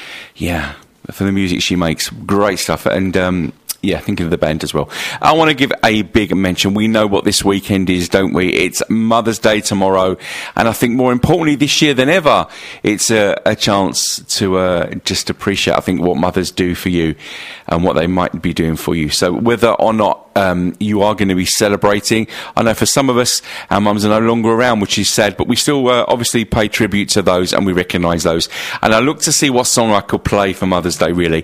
yeah, for the music she makes. Great stuff, and yeah, thinking of the band as well. I want to give a big mention. We know what this weekend is, don't we? It's Mother's Day tomorrow, and I think more importantly this year than ever, it's a chance to just appreciate, I think, what mothers do for you and what they might be doing for you. So whether or not you are going to be celebrating, I know for some of us, our mums are no longer around, which is sad, but we still obviously pay tribute to those, and we recognise those. And I looked to see what song I could play for Mother's Day, really,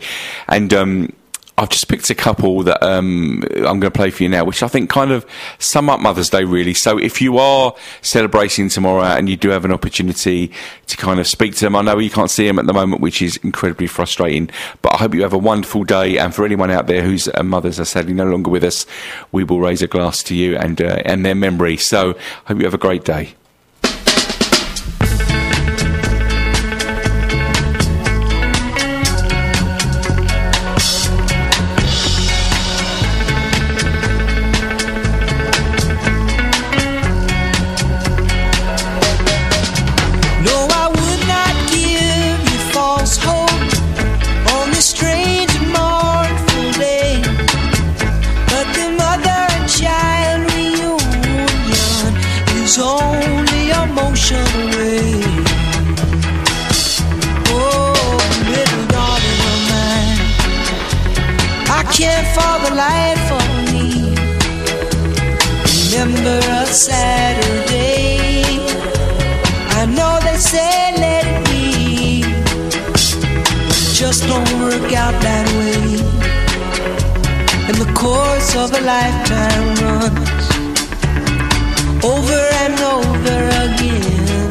and I've just picked a couple that I'm going to play for you now, which I think kind of sum up Mother's Day, really. So if you are celebrating tomorrow and you do have an opportunity to kind of speak to them, I know you can't see them at the moment, which is incredibly frustrating, but I hope you have a wonderful day. And for anyone out there whose mothers are sadly no longer with us, we will raise a glass to you and their memory. So I hope you have a great day. Saturday, I know just don't work out that way. And the course of a lifetime runs over and over again.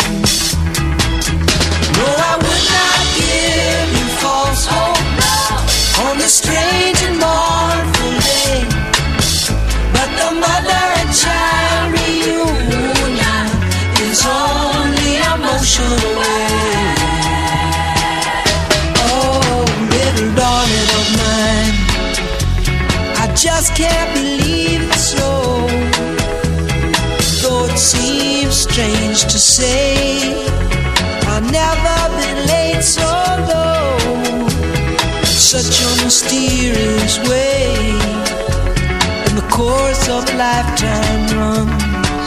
No, I would not give you false hope on this strange and mournful day. But the mother and child reunion is only a motion away. Oh, little darling of mine, I just can't believe it's so. Though it seems strange to say, I've never been late so low. Such a mysterious way. And the course of a lifetime runs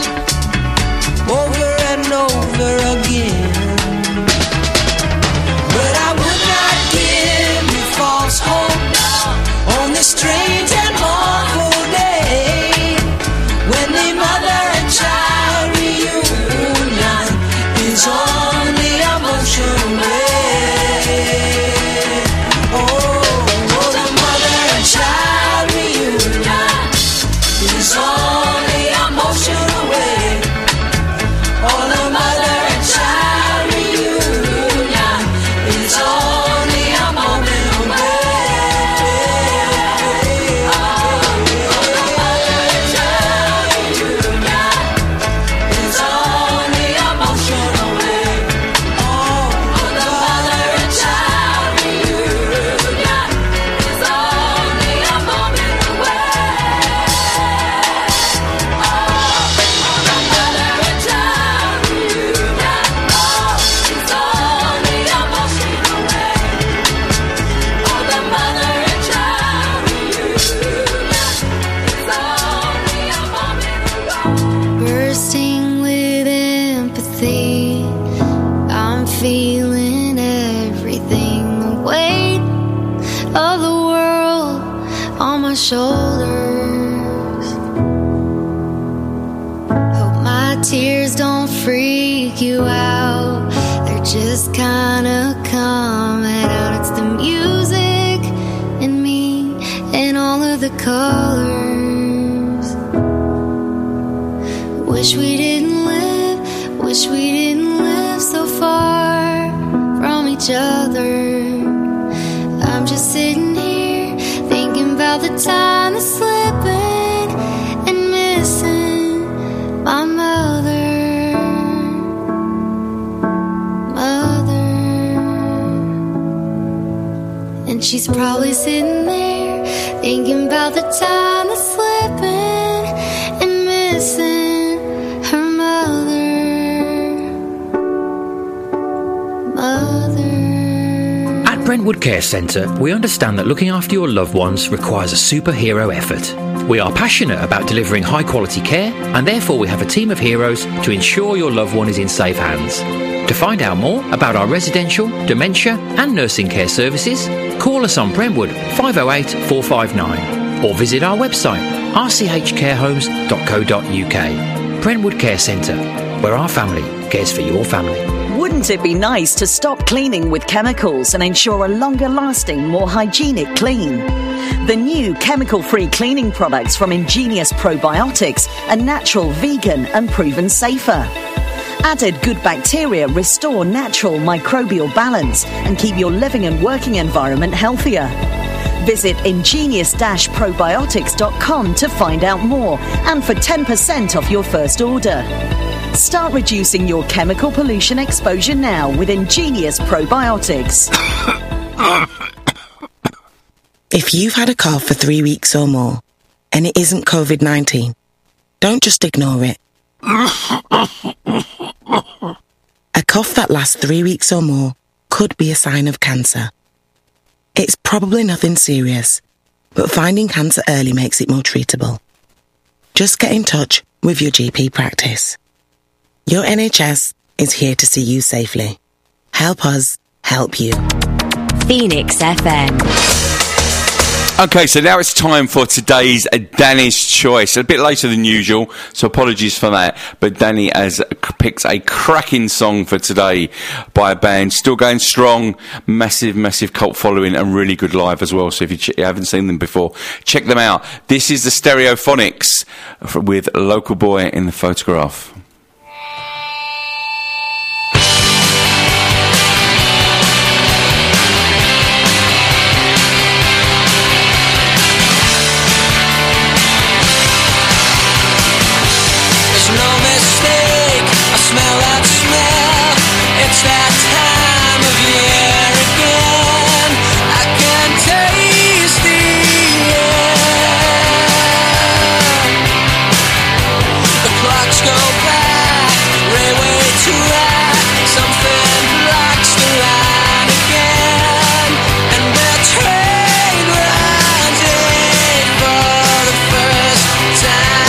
over and over again. But I would not give you false hope on this strange and mournful day, when the mother and child reunion is only a motion away. Oh, the mother and child reunion is only a motion away. Oh, the mother and child reunion is only a moment away. Bursting with empathy, I'm feeling everything. The weight of the world on my shoulders. Hope my tears don't freak you out. They're just kinda coming out. It's the music in me and all of the colors. Wish we didn't live so far from each other. I'm just sitting here thinking about the time that's slipping and missing my mother. And she's probably sitting there thinking about the time that's slipping and missing her mother. At Brentwood Care Centre, we understand that looking after your loved ones requires a superhero effort. We are passionate about delivering high quality care, and therefore we have a team of heroes to ensure your loved one is in safe hands. To find out more about our residential, dementia and nursing care services, call us on Brentwood 508 459 or visit our website rchcarehomes.co.uk. Brentwood Care Centre, where our family cares for your family. Wouldn't it be nice to stop cleaning with chemicals and ensure a longer lasting, more hygienic clean? The new chemical-free cleaning products from Ingenious Probiotics are natural, vegan and proven safer. Added good bacteria restore natural microbial balance and keep your living and working environment healthier. Visit ingenious-probiotics.com to find out more and for 10% off your first order. Start reducing your chemical pollution exposure now with Ingenious Probiotics. If you've had a cough for 3 weeks or more and it isn't COVID-19, don't just ignore it. A cough that lasts 3 weeks or more could be a sign of cancer. It's probably nothing serious, but finding cancer early makes it more treatable. Just get in touch with your GP practice. Your NHS is here to see you safely. Help us help you. Phoenix FM. Okay, so now it's time for today's Danny's Choice. A bit later than usual, so apologies for that. But Danny has picked a cracking song for today by a band still going strong, massive, massive cult following, and really good live as well. So if you haven't seen them before, check them out. This is the Stereophonics with Local Boy in the Photograph. Smell that smell, it's that time of year again. I can taste the air. The clocks go back, railway track, something blocks the line again. And the train runs in for the first time.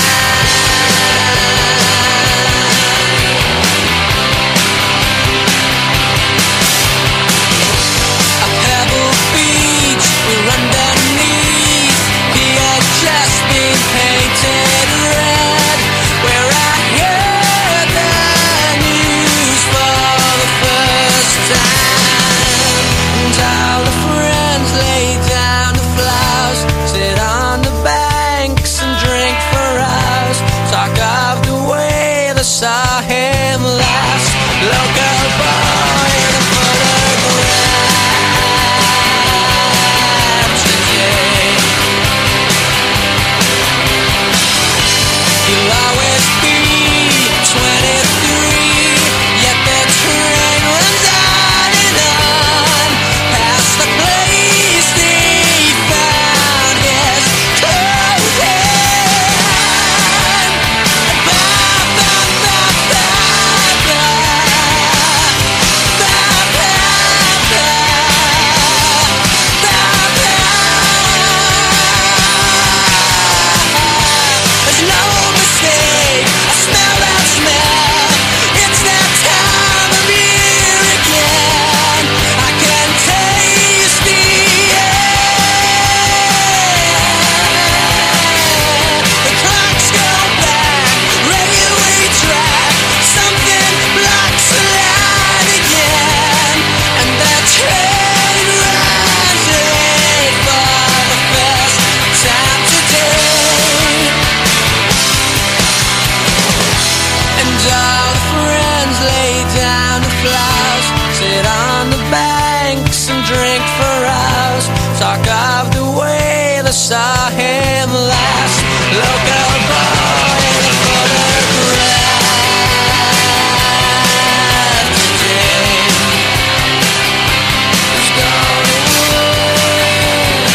Painted red, where I heard the news for the first time. And all the friends lay down the flowers, sit on the banks and drink for hours. Talk of the way they saw him last. Local boy in a photograph today. You'll always be 23, yet the train runs on and on, past the place they found his clothing. Ba, ba, ba, ba, ba. Ba, ba, ba. Ba, ba. There's no mistake, I smell that smell. It's that time of year again. I can taste the air. The clocks go back, railway track, something blocks the line again. And the train runs late for the first time today. And all the friends lay down the flowers, sit on the banks and drink for hours. Talk of the way they saw him last. Local boy in a photograph today. It's gone away.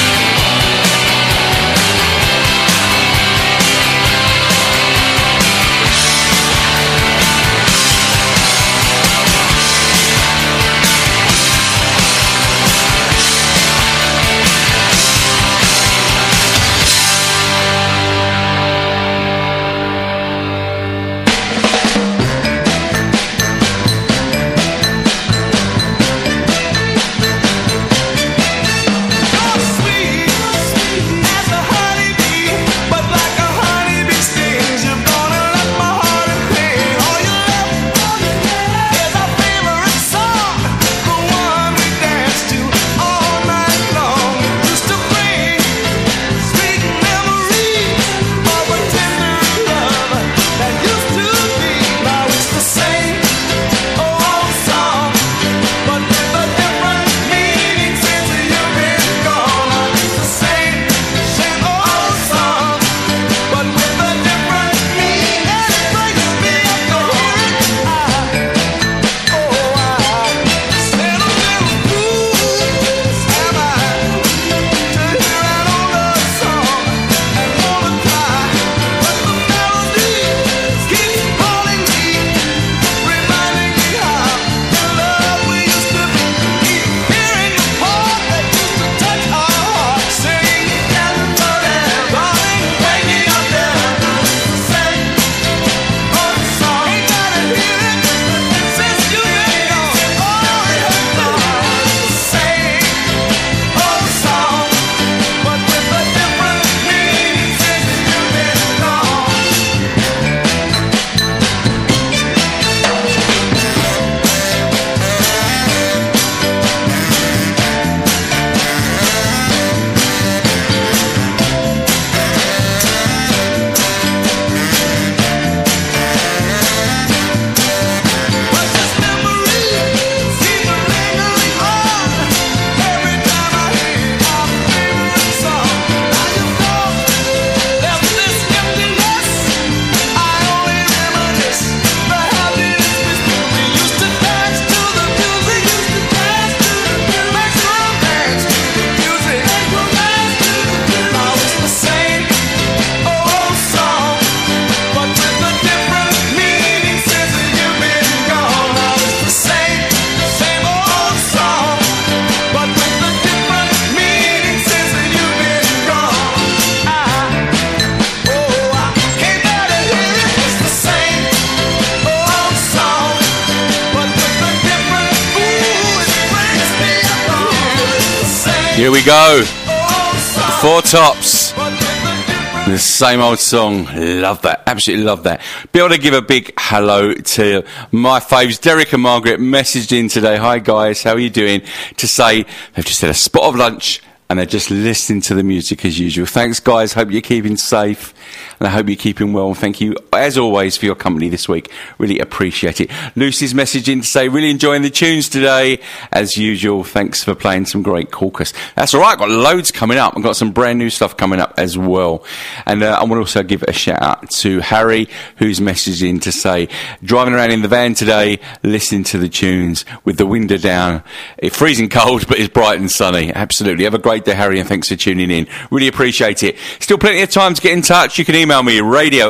Here we go. Four Tops. The same old song. Love that. Absolutely love that. Be able to give a big hello to my faves. Derek and Margaret messaged in today. Hi guys, how are you doing? To say they've just had a spot of lunch and they're just listening to the music as usual. Thanks guys. Hope you're keeping safe and I hope you're keeping well. Thank you as always for your company this week. Really appreciate it. Lucy's messaging to say really enjoying the tunes today as usual. Thanks for playing some great caucus. That's all right. I've got loads coming up. I've got some brand new stuff coming up as well. And I want to also give a shout out to Harry, who's messaging to say driving around in the van today, listening to the tunes with the window down. It's freezing cold, but it's bright and sunny. Absolutely. Have a great day, Harry, and thanks for tuning in. Really appreciate it. Still plenty of time to get in touch. You can email me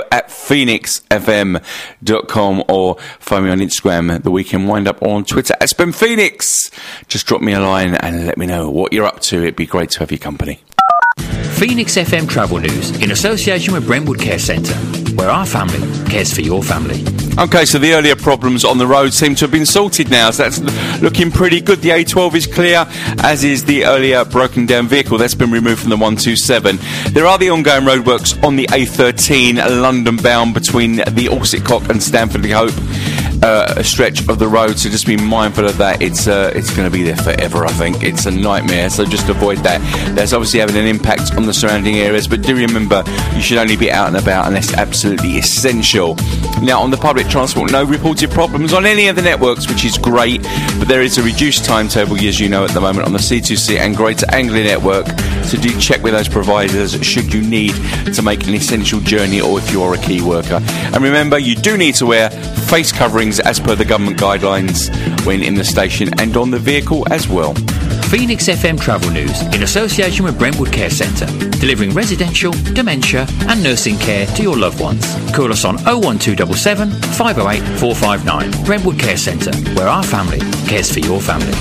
radio@phoenixfm.com or find me on Instagram, The Weekend Wind Up, or on Twitter @SpenPhoenix. Just drop me a line and let me know what you're up to. It'd be great to have your company. Phoenix FM travel news in association with Brentwood Care Centre, where our family cares for your family. Okay, so the earlier problems on the road seem to have been sorted now, so that's looking pretty good. The A12 is clear, as is the earlier broken down vehicle. That's been removed from the 127. There are the ongoing roadworks on the A13, London bound between the Orsett Cock and Stamford Hope. A stretch of the road, so just be mindful of that. It's going to be there forever, I think. It's a nightmare, so just avoid that. That's obviously having an impact on the surrounding areas, but do remember you should only be out and about unless absolutely essential. Now, on the public transport, no reported problems on any of the networks, which is great, but there is a reduced timetable, as you know, at the moment on the C2C and Greater Anglia network, so do check with those providers should you need to make an essential journey or if you are a key worker. And remember, you do need to wear face coverings as per the government guidelines when in the station and on the vehicle as well. Phoenix FM travel news in association with Brentwood Care Centre, delivering residential, dementia and nursing care to your loved ones. Call us on 01277 508 459. Brentwood Care Centre, where our family cares for your family.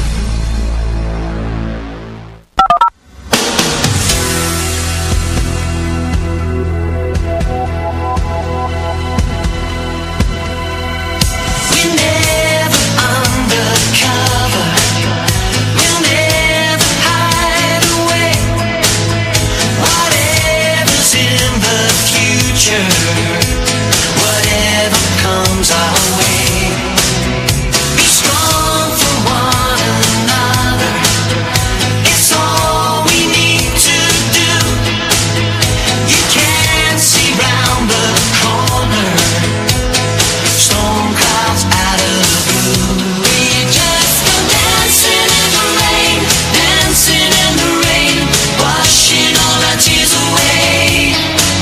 Whatever comes our way, be strong for one another. It's all we need to do. You can't see round the corner. Storm clouds out of the blue. We just go dancing in the rain, dancing in the rain, washing all our tears away.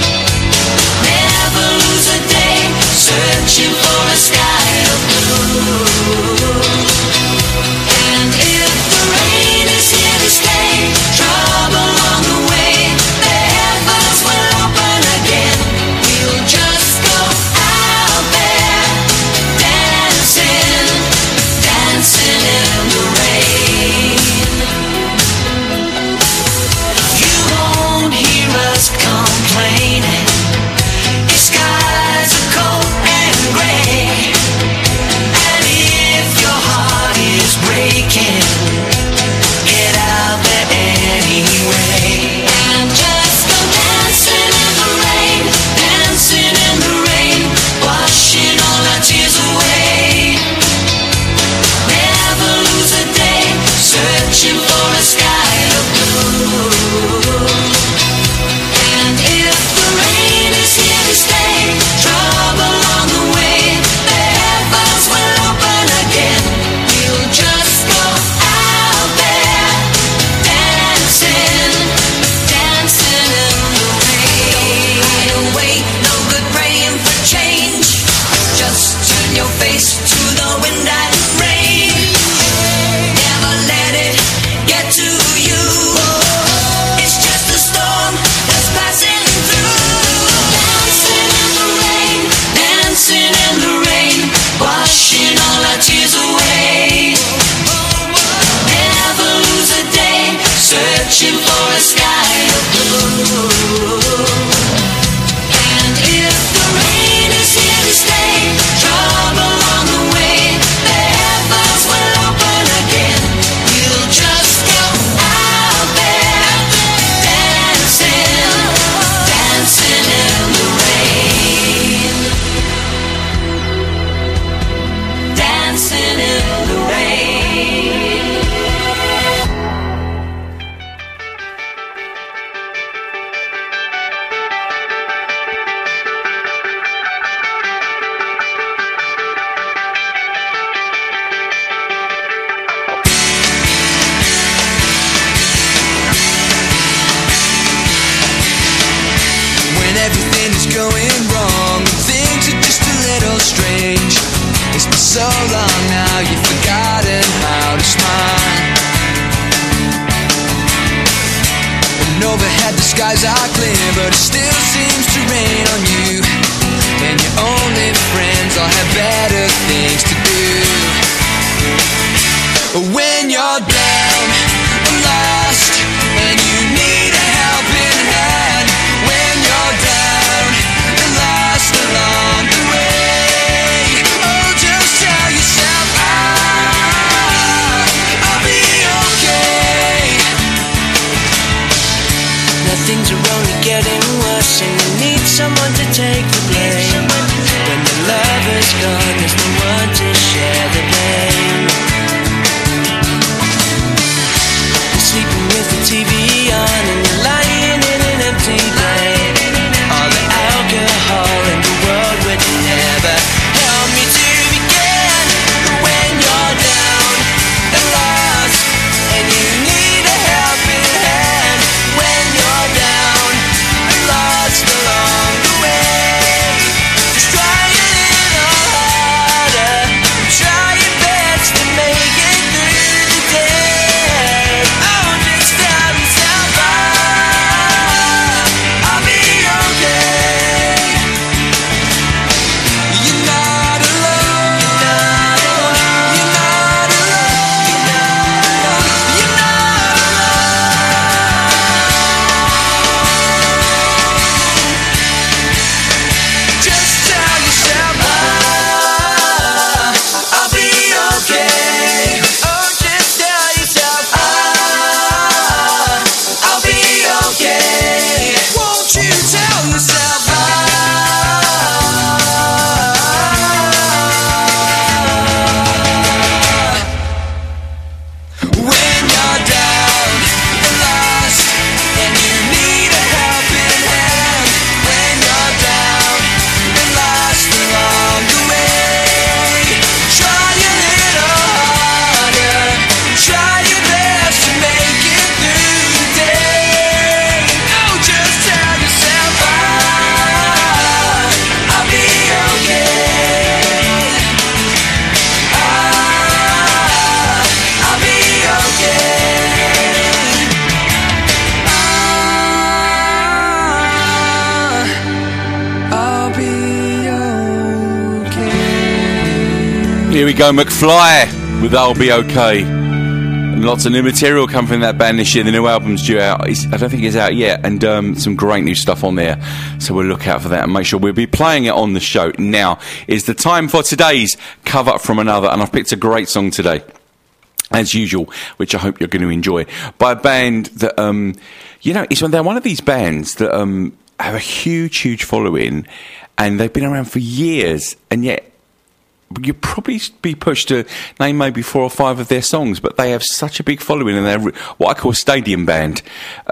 Never lose a day, searching for a sky of blue. And if the rain is here to stay, trouble on the way, the heavens will open again. We'll just go out there, dancing, dancing in the rain. You won't hear us complaining. Skies are cold and grey, and if your heart is breaking, get out there anyway. And just go dancing in the rain, dancing in the rain, washing all our tears away. Never lose a day, searching for a sky of blue. And if the rain is here to stay, trouble on the way, the heavens will open again. We'll just go out there, dancing, dancing in the rain. Don't wait, no good praying for change. Just turn your face to the wind and rain. Never let it get to you. It's just a storm that's passing through. Dancing in the rain, dancing in the rain, washing all our tears away. Never lose a day, searching for a sky of blue. And if the rain is here to stay, trouble on the way, the heavens will open again. We'll just go out there, going wrong, and things are just a little strange. It's been so long now, you've forgotten how to smile. And overhead the skies are clear, but it still seems to rain on you. And your only friends all have better things to do. When you're down and lost, and you need a helping hand. When you're down and lost along the way, oh, just tell yourself, I'll be okay. Now things are only getting worse, and you need someone to take the blame. When the lover's gone, there's no one to share the pain. Sleeping with the TV on, and you're lying in an empty bed. All the alcohol in the world would never help me to begin. When you're down and lost, and you need a helping hand. When you're down and lost along the way, just try a little harder, try your best to make it through the day. Here we go, McFly with I'll Be Okay. And lots of new material come from that band this year. The new album's due out. I don't think it's out yet. And some great new stuff on there. So we'll look out for that and make sure we'll be playing it on the show. Now is the time for today's cover from another. And I've picked a great song today, as usual, which I hope you're going to enjoy, by a band that, they're one of these bands that have a huge following. And they've been around for years. And yet, you'd probably be pushed to name maybe 4 or 5 of their songs, but they have such a big following, and they're what I call a stadium band.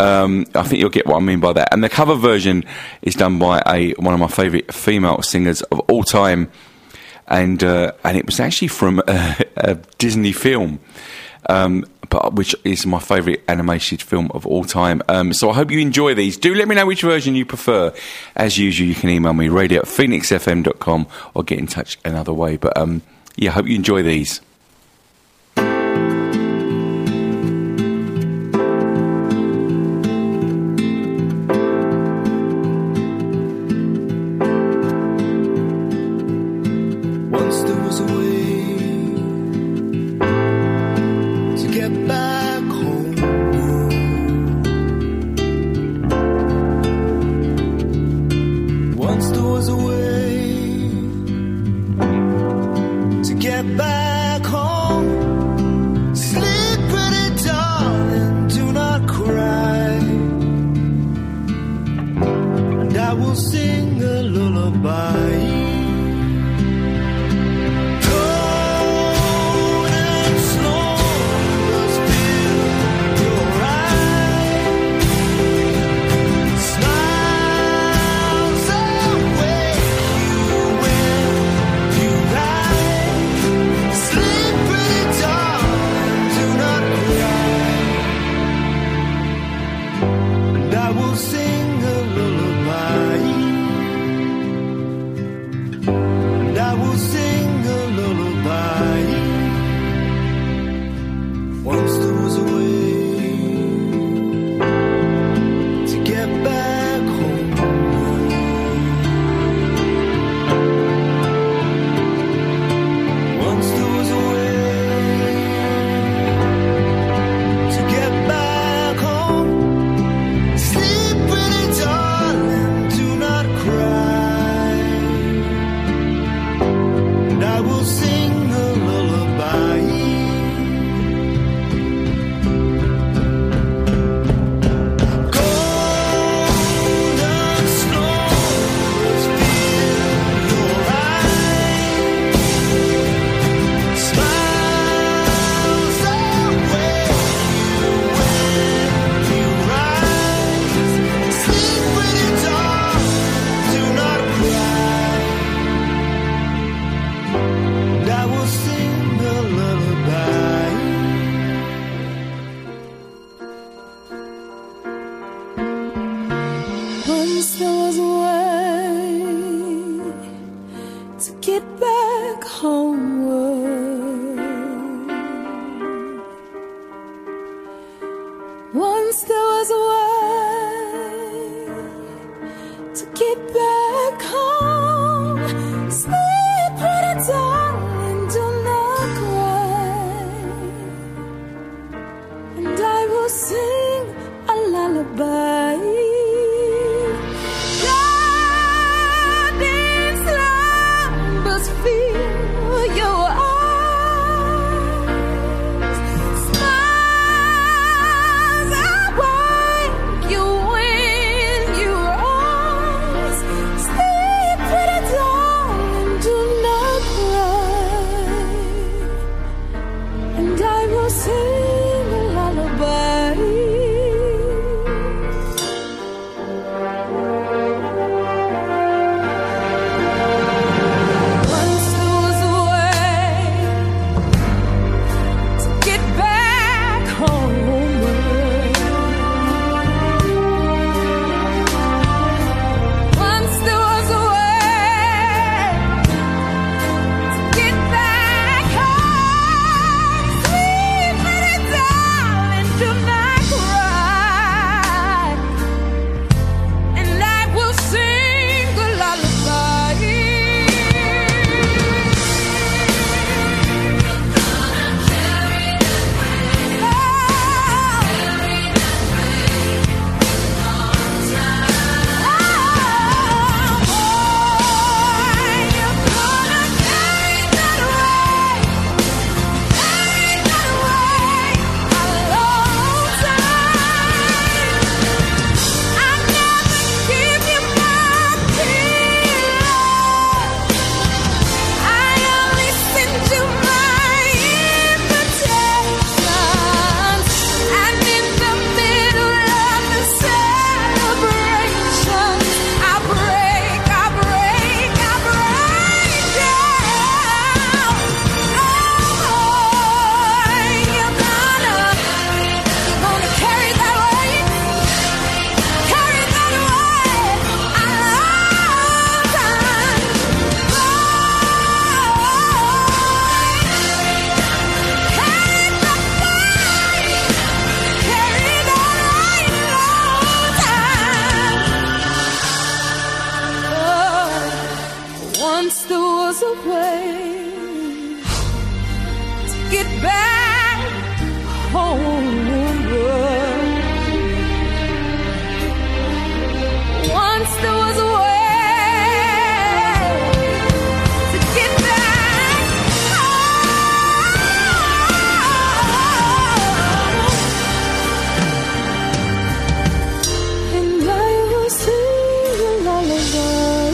I think you'll get what I mean by that. And the cover version is done by one of my favourite female singers of all time, and it was actually from a Disney film, but which is my favourite animated film of all time. So I hope you enjoy these. Do let me know which version you prefer. As usual, you can email me, radio@phoenixfm.com, or get in touch another way. But I hope you enjoy these. Once there was a way to get back home. Once there was a way to get back home. Sleep, pretty darling, do not cry, and I will sing a lullaby. I will sing a lullaby. there was a way to get back homeward. Once there was a way to get back home. Sleep, pretty darling, do not cry, and I will sing a lullaby. Guiding slumbers fill your eyes. Smiles are wake you when you rise. Sleep, pretty darling, do not cry, and I will sing a lullaby. Once there was a way to get back homeward. Once there was a way to get back home. Sleep, pretty darling, do not cry, and I will sing a lullaby. Once there was a way to get back homeward. Once there was a way to get back home, and I will sing a lullaby.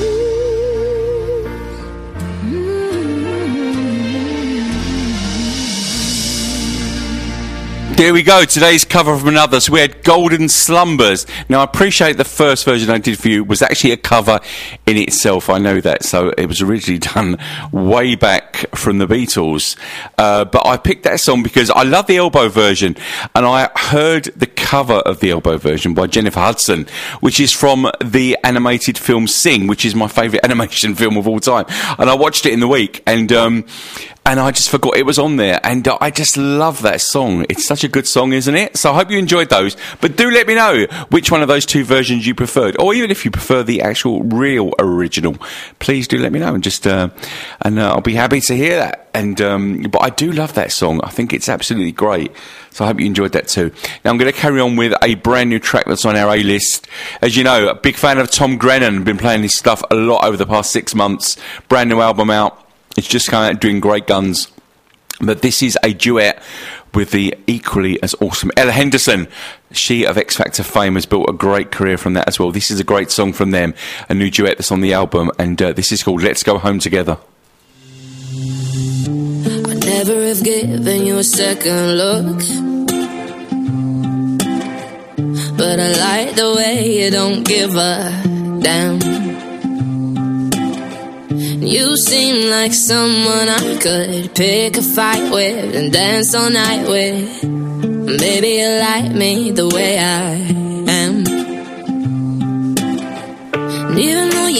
There we go, today's cover from another. So we had Golden Slumbers. Now I appreciate the first version I did for you was actually a cover in itself, I know that. So it was originally done way back from the Beatles. But I picked that song because I love the Elbow version. And I heard the cover of the Elbow version by Jennifer Hudson, which is from the animated film Sing, which is my favourite animation film of all time. And I watched it in the week, and I just forgot it was on there, and I just love that song. It's such a good song, isn't it? So I hope you enjoyed those, but do let me know which one of those two versions you preferred, or even if you prefer the actual real original, please do let me know, and just and I'll be happy to hear that. And but I do love that song. I think it's absolutely great. So I hope you enjoyed that too. Now I'm going to carry on with a brand new track that's on our A-list. As you know, a big fan of Tom Grennan. Been playing his stuff a lot over the past 6 months. Brand new album out. It's just kind of doing great guns. But this is a duet with the equally as awesome Ella Henderson. She, of X Factor fame, has built a great career from that as well. This is a great song from them, a new duet that's on the album, and this is called Let's Go Home Together. I never have given you a second look, but I like the way you don't give a damn. You seem like someone I could pick a fight with and dance all night with. Baby, you like me the way I am.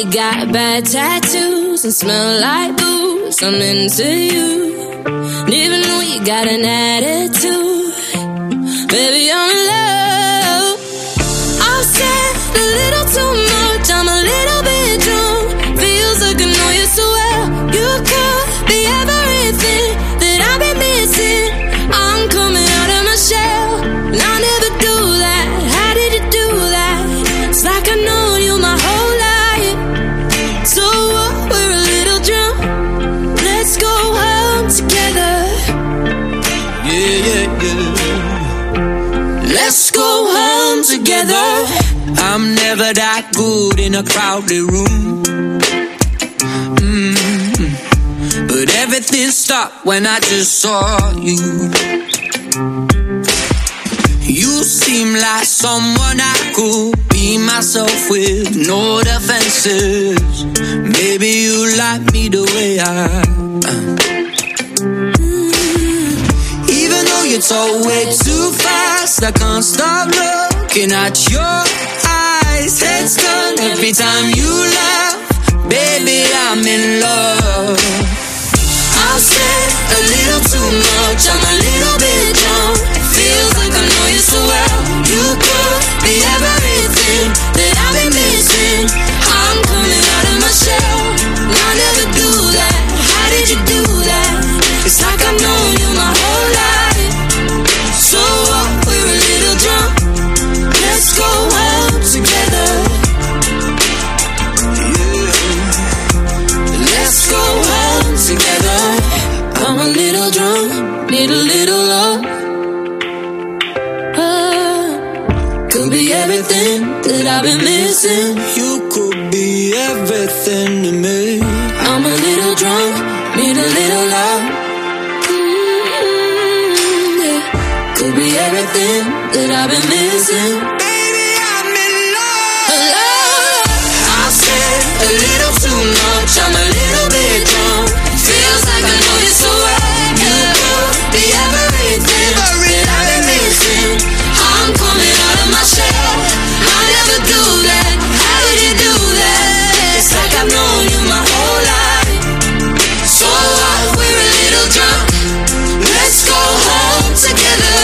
you got bad tattoos and smell like booze, I'm into you. And even though you got an attitude, baby, I'm in love. I've said a little too much, I'm a little bit drunk. Feels like I know you so well. You could be everything that I've been missing. I'm coming out of my shell, and I never do that. How did you do that? It's like I know you my whole life. So what? We're a little drunk. Let's go home together. Yeah, yeah, yeah. Let's go home together. I'm never that good in a crowded room. But everything stopped when I just saw you. You seem like someone I could be myself with, no defenses. Maybe you like me the way I am. Even though you talk way too fast, I can't stop looking at your eyes. Heads turn every time you laugh. Baby, I'm in love. I've said a little too much, I'm a little bit drunk. Feels like I know you so well. You could be everything that I've been missing. I'm coming out of my shell, and I never do that. How did you do that? It's like I've known you my whole life. So what? We're a little drunk. Let's go home together. Let's go home together. I'm a little drunk, need a little love. Could be everything that I've been missing. You could be everything to me. I'm a little drunk, need a little love. Yeah. Could be everything that I've been missing. Baby, I'm in love. I've said a little too much, I'm a little bit drunk. Feels like I know you so well. You could be everything that I've been missing. I'm coming out of my shell. I never do that. How did you do that? It's like I've known you my whole life. So what? We're a little drunk. Let's go home together.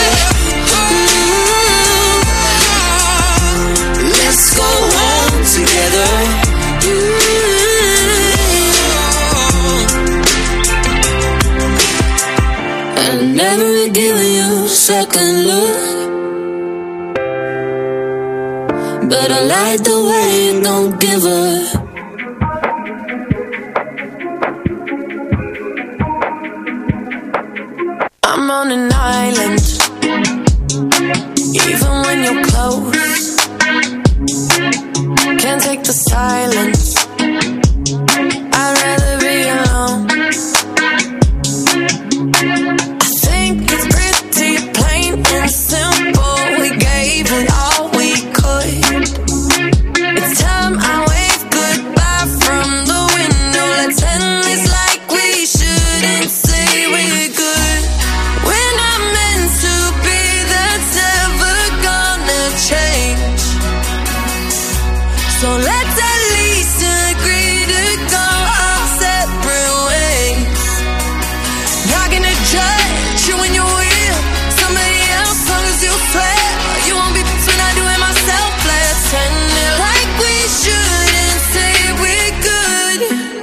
Let's go home together. I never given you a second look, but I like the way you don't give up. I'm on an island, even when you're close. Can't take the silence. I'd rather be alone. I think it's pretty plain and simple. We gave it all we could. It's time I wave goodbye from the window. Let's end this like we shouldn't say we're good. We're not meant to be, that's never gonna change. So let's at least agree to go our separate ways. Not gonna judge you when you're with somebody else, long as you swear you won't be pissed when I do it myself. Let's end it like we shouldn't say we're good.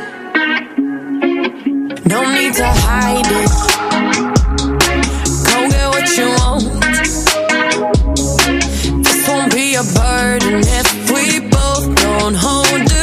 No need to hide it. Go get what you want. This won't be a burden if we both don't hold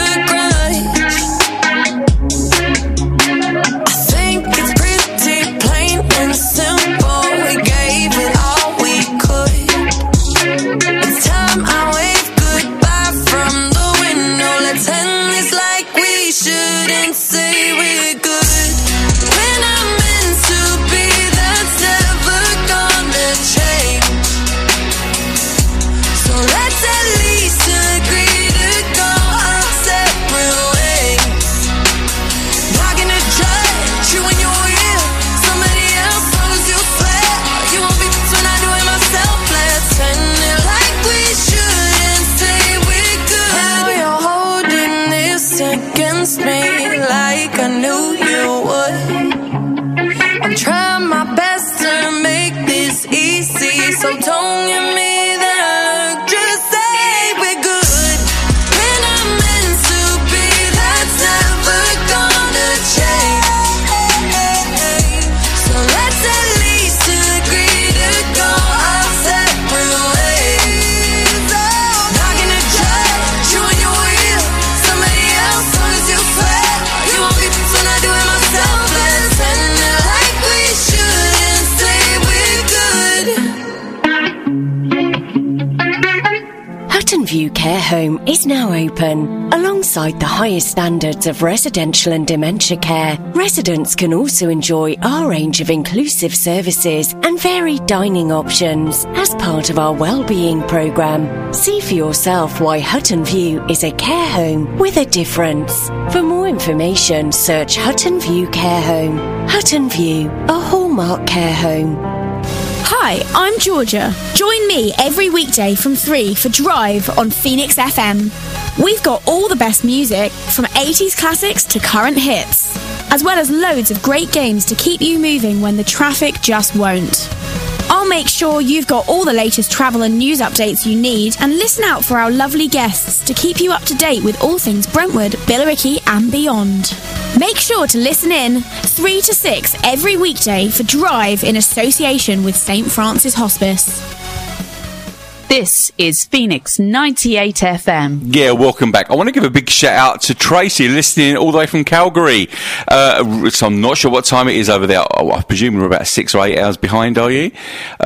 knew you would. I'm trying my best to make this easy, so don't give me that look. Just say we're good. We're not meant to be. That's never gonna change. So let's at least agree to go our separate ways. Oh, not gonna judge you and your will. Somebody else, long as you swear you won't be pissed when I do it myself. Let's end it like we should and say we're good. Hutton View Care Home is now open. Alongside the highest standards of residential and dementia care, residents can also enjoy our range of inclusive services and varied dining options as part of our wellbeing programme. See for yourself why Hutton View is a care home with a difference. For more information, search Hutton View Care Home. Hutton View, a Hallmark care home. Hi, I'm Georgia. Join me every weekday from 3 for Drive on Phoenix FM. We've got all the best music, from 80s classics to current hits, as well as loads of great games to keep you moving when the traffic just won't. I'll make sure you've got all the latest travel and news updates you need, and listen out for our lovely guests to keep you up to date with all things Brentwood, Billericay and beyond. Make sure to listen in 3 to 6 every weekday for Drive in association with St. Francis Hospice. This is Phoenix 98 FM. Yeah, welcome back. I want to give a big shout out to Tracy, listening all the way from Calgary. So I'm not sure what time it is over there. I presume we're about 6 or 8 hours behind, are you?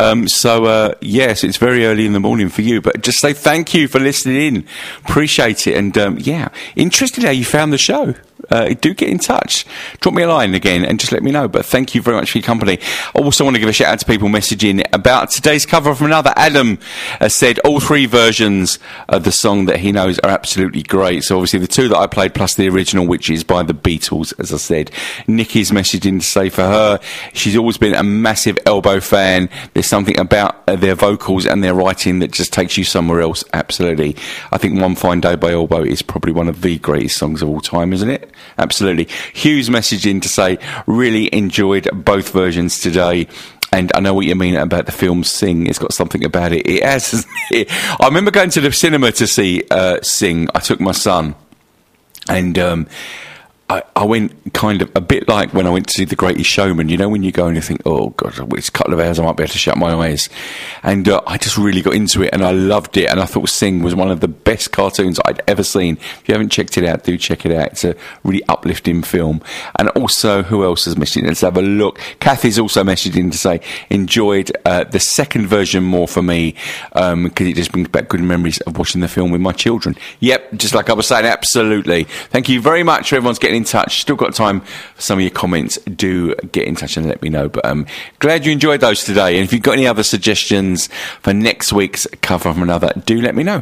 Yes, it's very early in the morning for you, but just say thank you for listening in. Appreciate it. And interested how you found the show. Do get in touch. Drop me a line again and just let me know. But thank you very much for your company. I also want to give a shout out to people messaging about today's cover from another. Adam said all 3 versions of the song that he knows are absolutely great. So obviously the 2 that I played plus the original, which is by the Beatles, as I said. Nikki's messaging to say for her, she's always been a massive Elbow fan. There's something about their vocals and their writing that just takes you somewhere else. Absolutely. I think One Fine Day by Elbow is probably one of the greatest songs of all time, isn't it? Absolutely. Hugh's messaging to say, really enjoyed both versions today. And I know what you mean about the film Sing. It's got something about it. It has, hasn't it? I remember going to the cinema to see Sing. I took my son. And I went kind of a bit like when I went to see The Greatest Showman. You know, when you go and you think, oh, God, it's a couple of hours, I might be able to shut my eyes. And I just really got into it and I loved it. And I thought Sing was one of the best cartoons I'd ever seen. If you haven't checked it out, do check it out. It's a really uplifting film. And also, who else has messaged in? Let's have a look. Kathy's also messaged in to say, enjoyed the second version more for me because it just brings back good memories of watching the film with my children. Yep, just like I was saying, absolutely. Thank you very much for everyone's getting in touch. Still got time for some of your comments. Do get in touch and let me know. But glad you enjoyed those today. And if you've got any other suggestions for next week's cover from another, do let me know.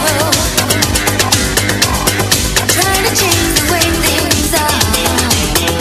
Trying to change the way things are.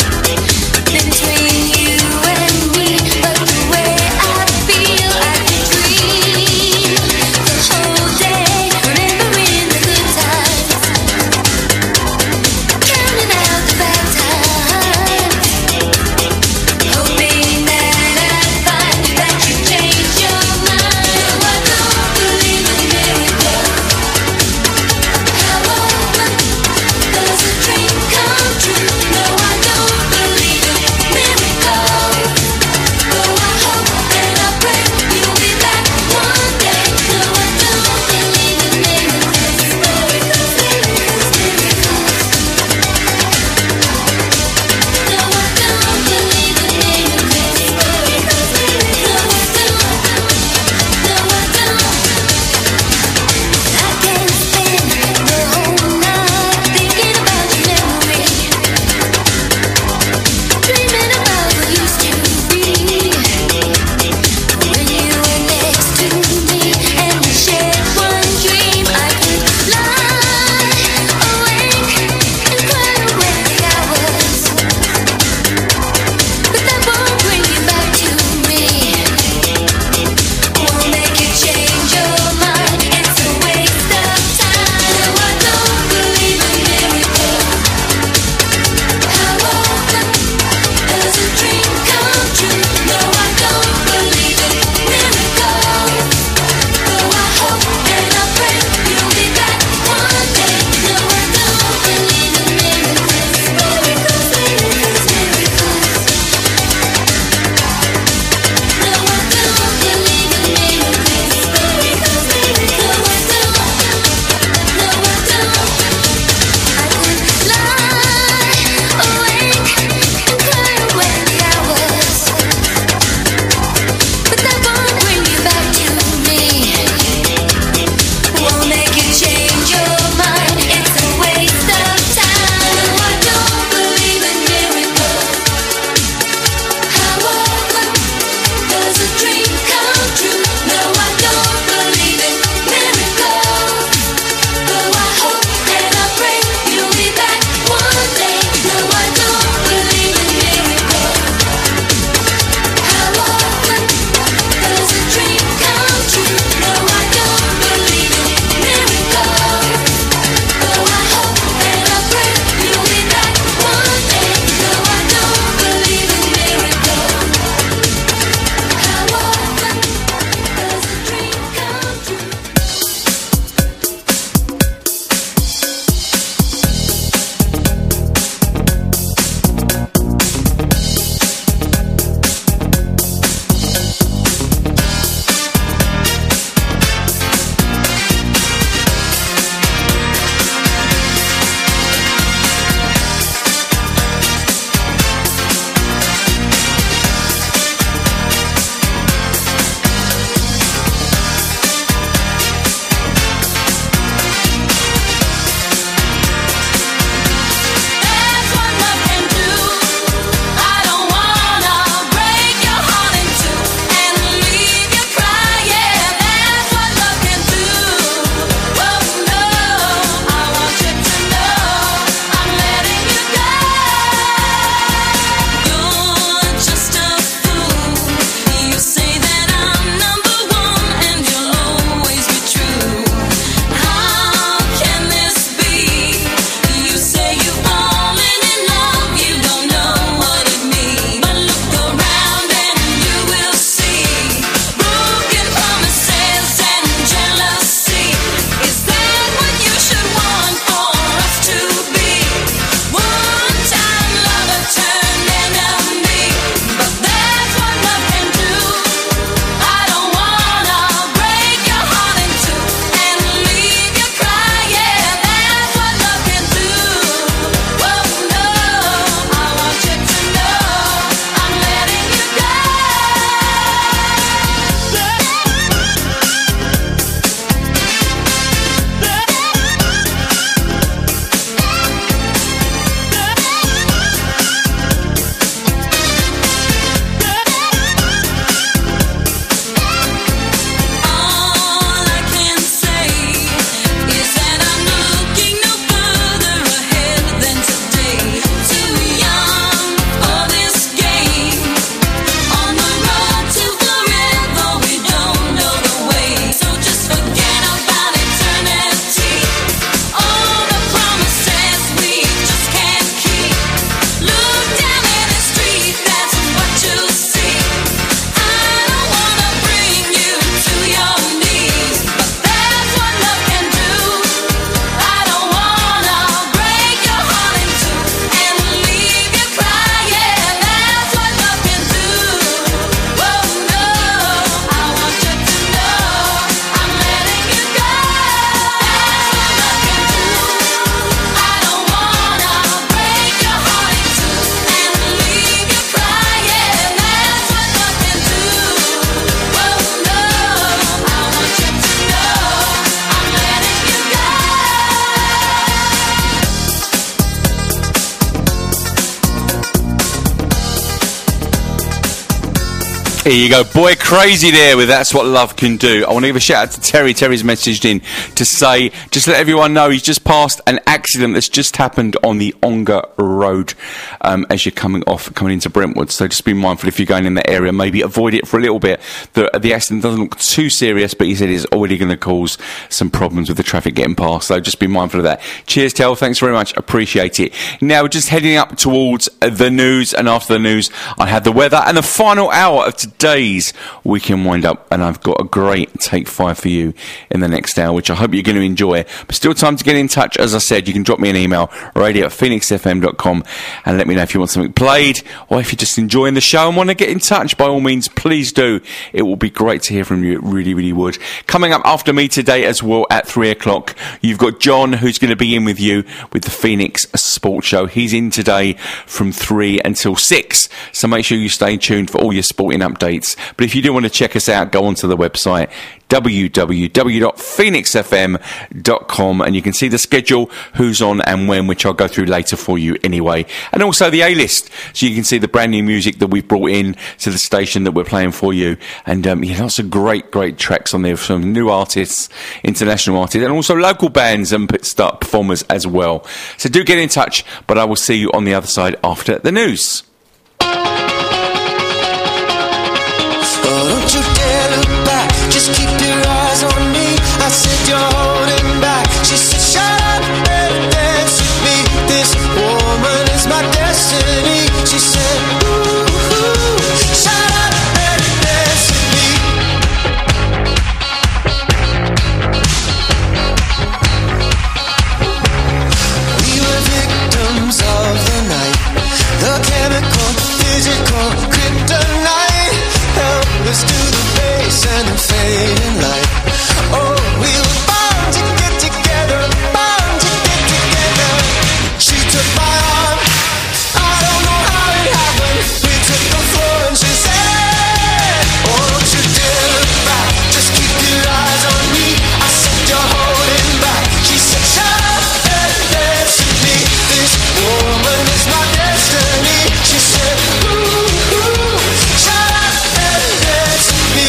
Here you go, Boy Crazy there with That's What Love Can Do. I want to give a shout out to Terry. Terry's messaged in to say, just let everyone know he's just passed an accident that's just happened on the Ongar Road as you're coming into Brentwood. So just be mindful if you're going in that area, maybe avoid it for a little bit. The accident doesn't look too serious, but he said it's already going to cause some problems with the traffic getting past. So just be mindful of that. Cheers, Tel. Thanks very much. Appreciate it. Now we're just heading up towards the news, and after the news, I have the weather and the final hour of today's weekend wind up, and I've got a great Take 5 for you in the next hour, which I hope you're going to enjoy. But still time to get in touch. As I said, you can drop me an email, radio@phoenixfm.com, and let me know if you want something played, or if you're just enjoying the show and want to get in touch. By all means, please do. It will be great to hear from you. It really, really would. Coming up after me today as well at 3 o'clock, you've got John, who's going to be in with you with the Phoenix Sports Show. He's in today from 3 until 6, so make sure you stay tuned for all your sporting updates. But if you do want to check us out, go onto the website www.phoenixfm.com, and you can see the schedule, who's on and when, which I'll go through later for you anyway. And also the A-list, so you can see the brand new music that we've brought in to the station that we're playing for you. And lots of great tracks on there from new artists, international artists, and also local bands and start performers as well. So do get in touch, but I will see you on the other side after the news. Oh, don't you dare look back, just keep your eyes on me. I said you're holding back. She said shut up and dance with me. This woman is my destiny. She said ooh, shut up and dance with me. We were victims of the night, the chemical, physical, kryptonite. Helpless to the base and the fading light. Oh, we were bound to get together, bound to get together. She took my arm, I don't know how it happened. We took the floor and she said, oh, don't you dare look back, just keep your eyes on me. I said you're holding back. She said shut up and dance with me. This woman is my destiny. She said ooh, shut up and dance with me.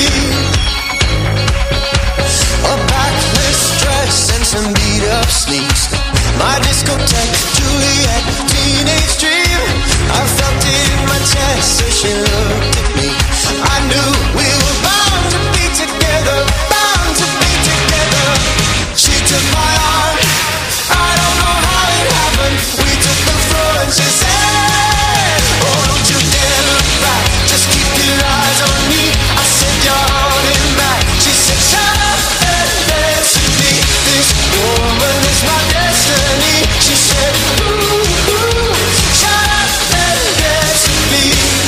A backless dress and some beat up sneaks. My discotheque, Juliet, teenage dream. I felt it in my chest as she looked at me. I knew we were bound to be together, bound to be together. She took my arm, I don't know how it happened. We took the floor and she said, oh, don't you dare look back, just keep your eyes on me. I said you're holding back. She said shut up and dance with me. This woman is my destiny. She said ooh, shut up and dance with me.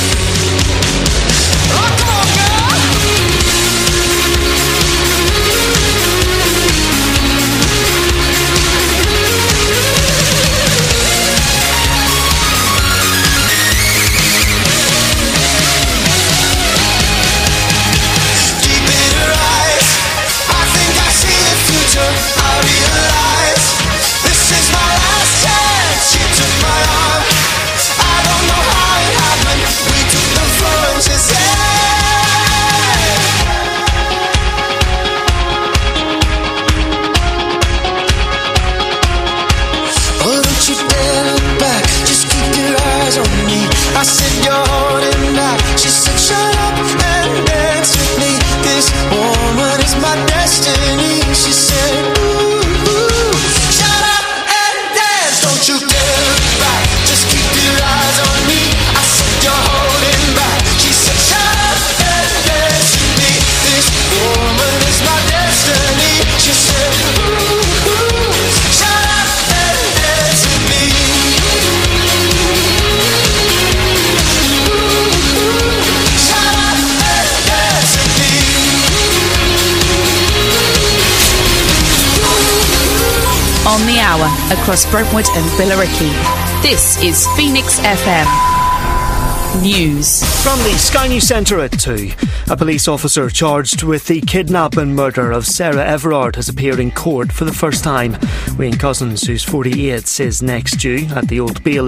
Oh, come on, girl. Deep in her eyes, I think I see the future. I realize this is my last chance. She took my arm, I don't know how it happened. We took the floor and she said, oh, don't you dare look back, just keep your eyes on me. I said you're holding back. She said shut up and dance with me. This woman is my destiny. She said ooh, shut up and dance. Don't you dare look back, just keep your eyes on me. I said you're holding back. She said shut up and dance with me. This woman is my destiny. She said ooh, shut up and dance with me. Shut up and dance with me. On the hour across Brentwood and Billericay. This is Phoenix FM. News. From the Sky News Centre at 2, a police officer charged with the kidnap and murder of Sarah Everard has appeared in court for the first time. Wayne Cousins, who's 48, is next due at the Old Bailey.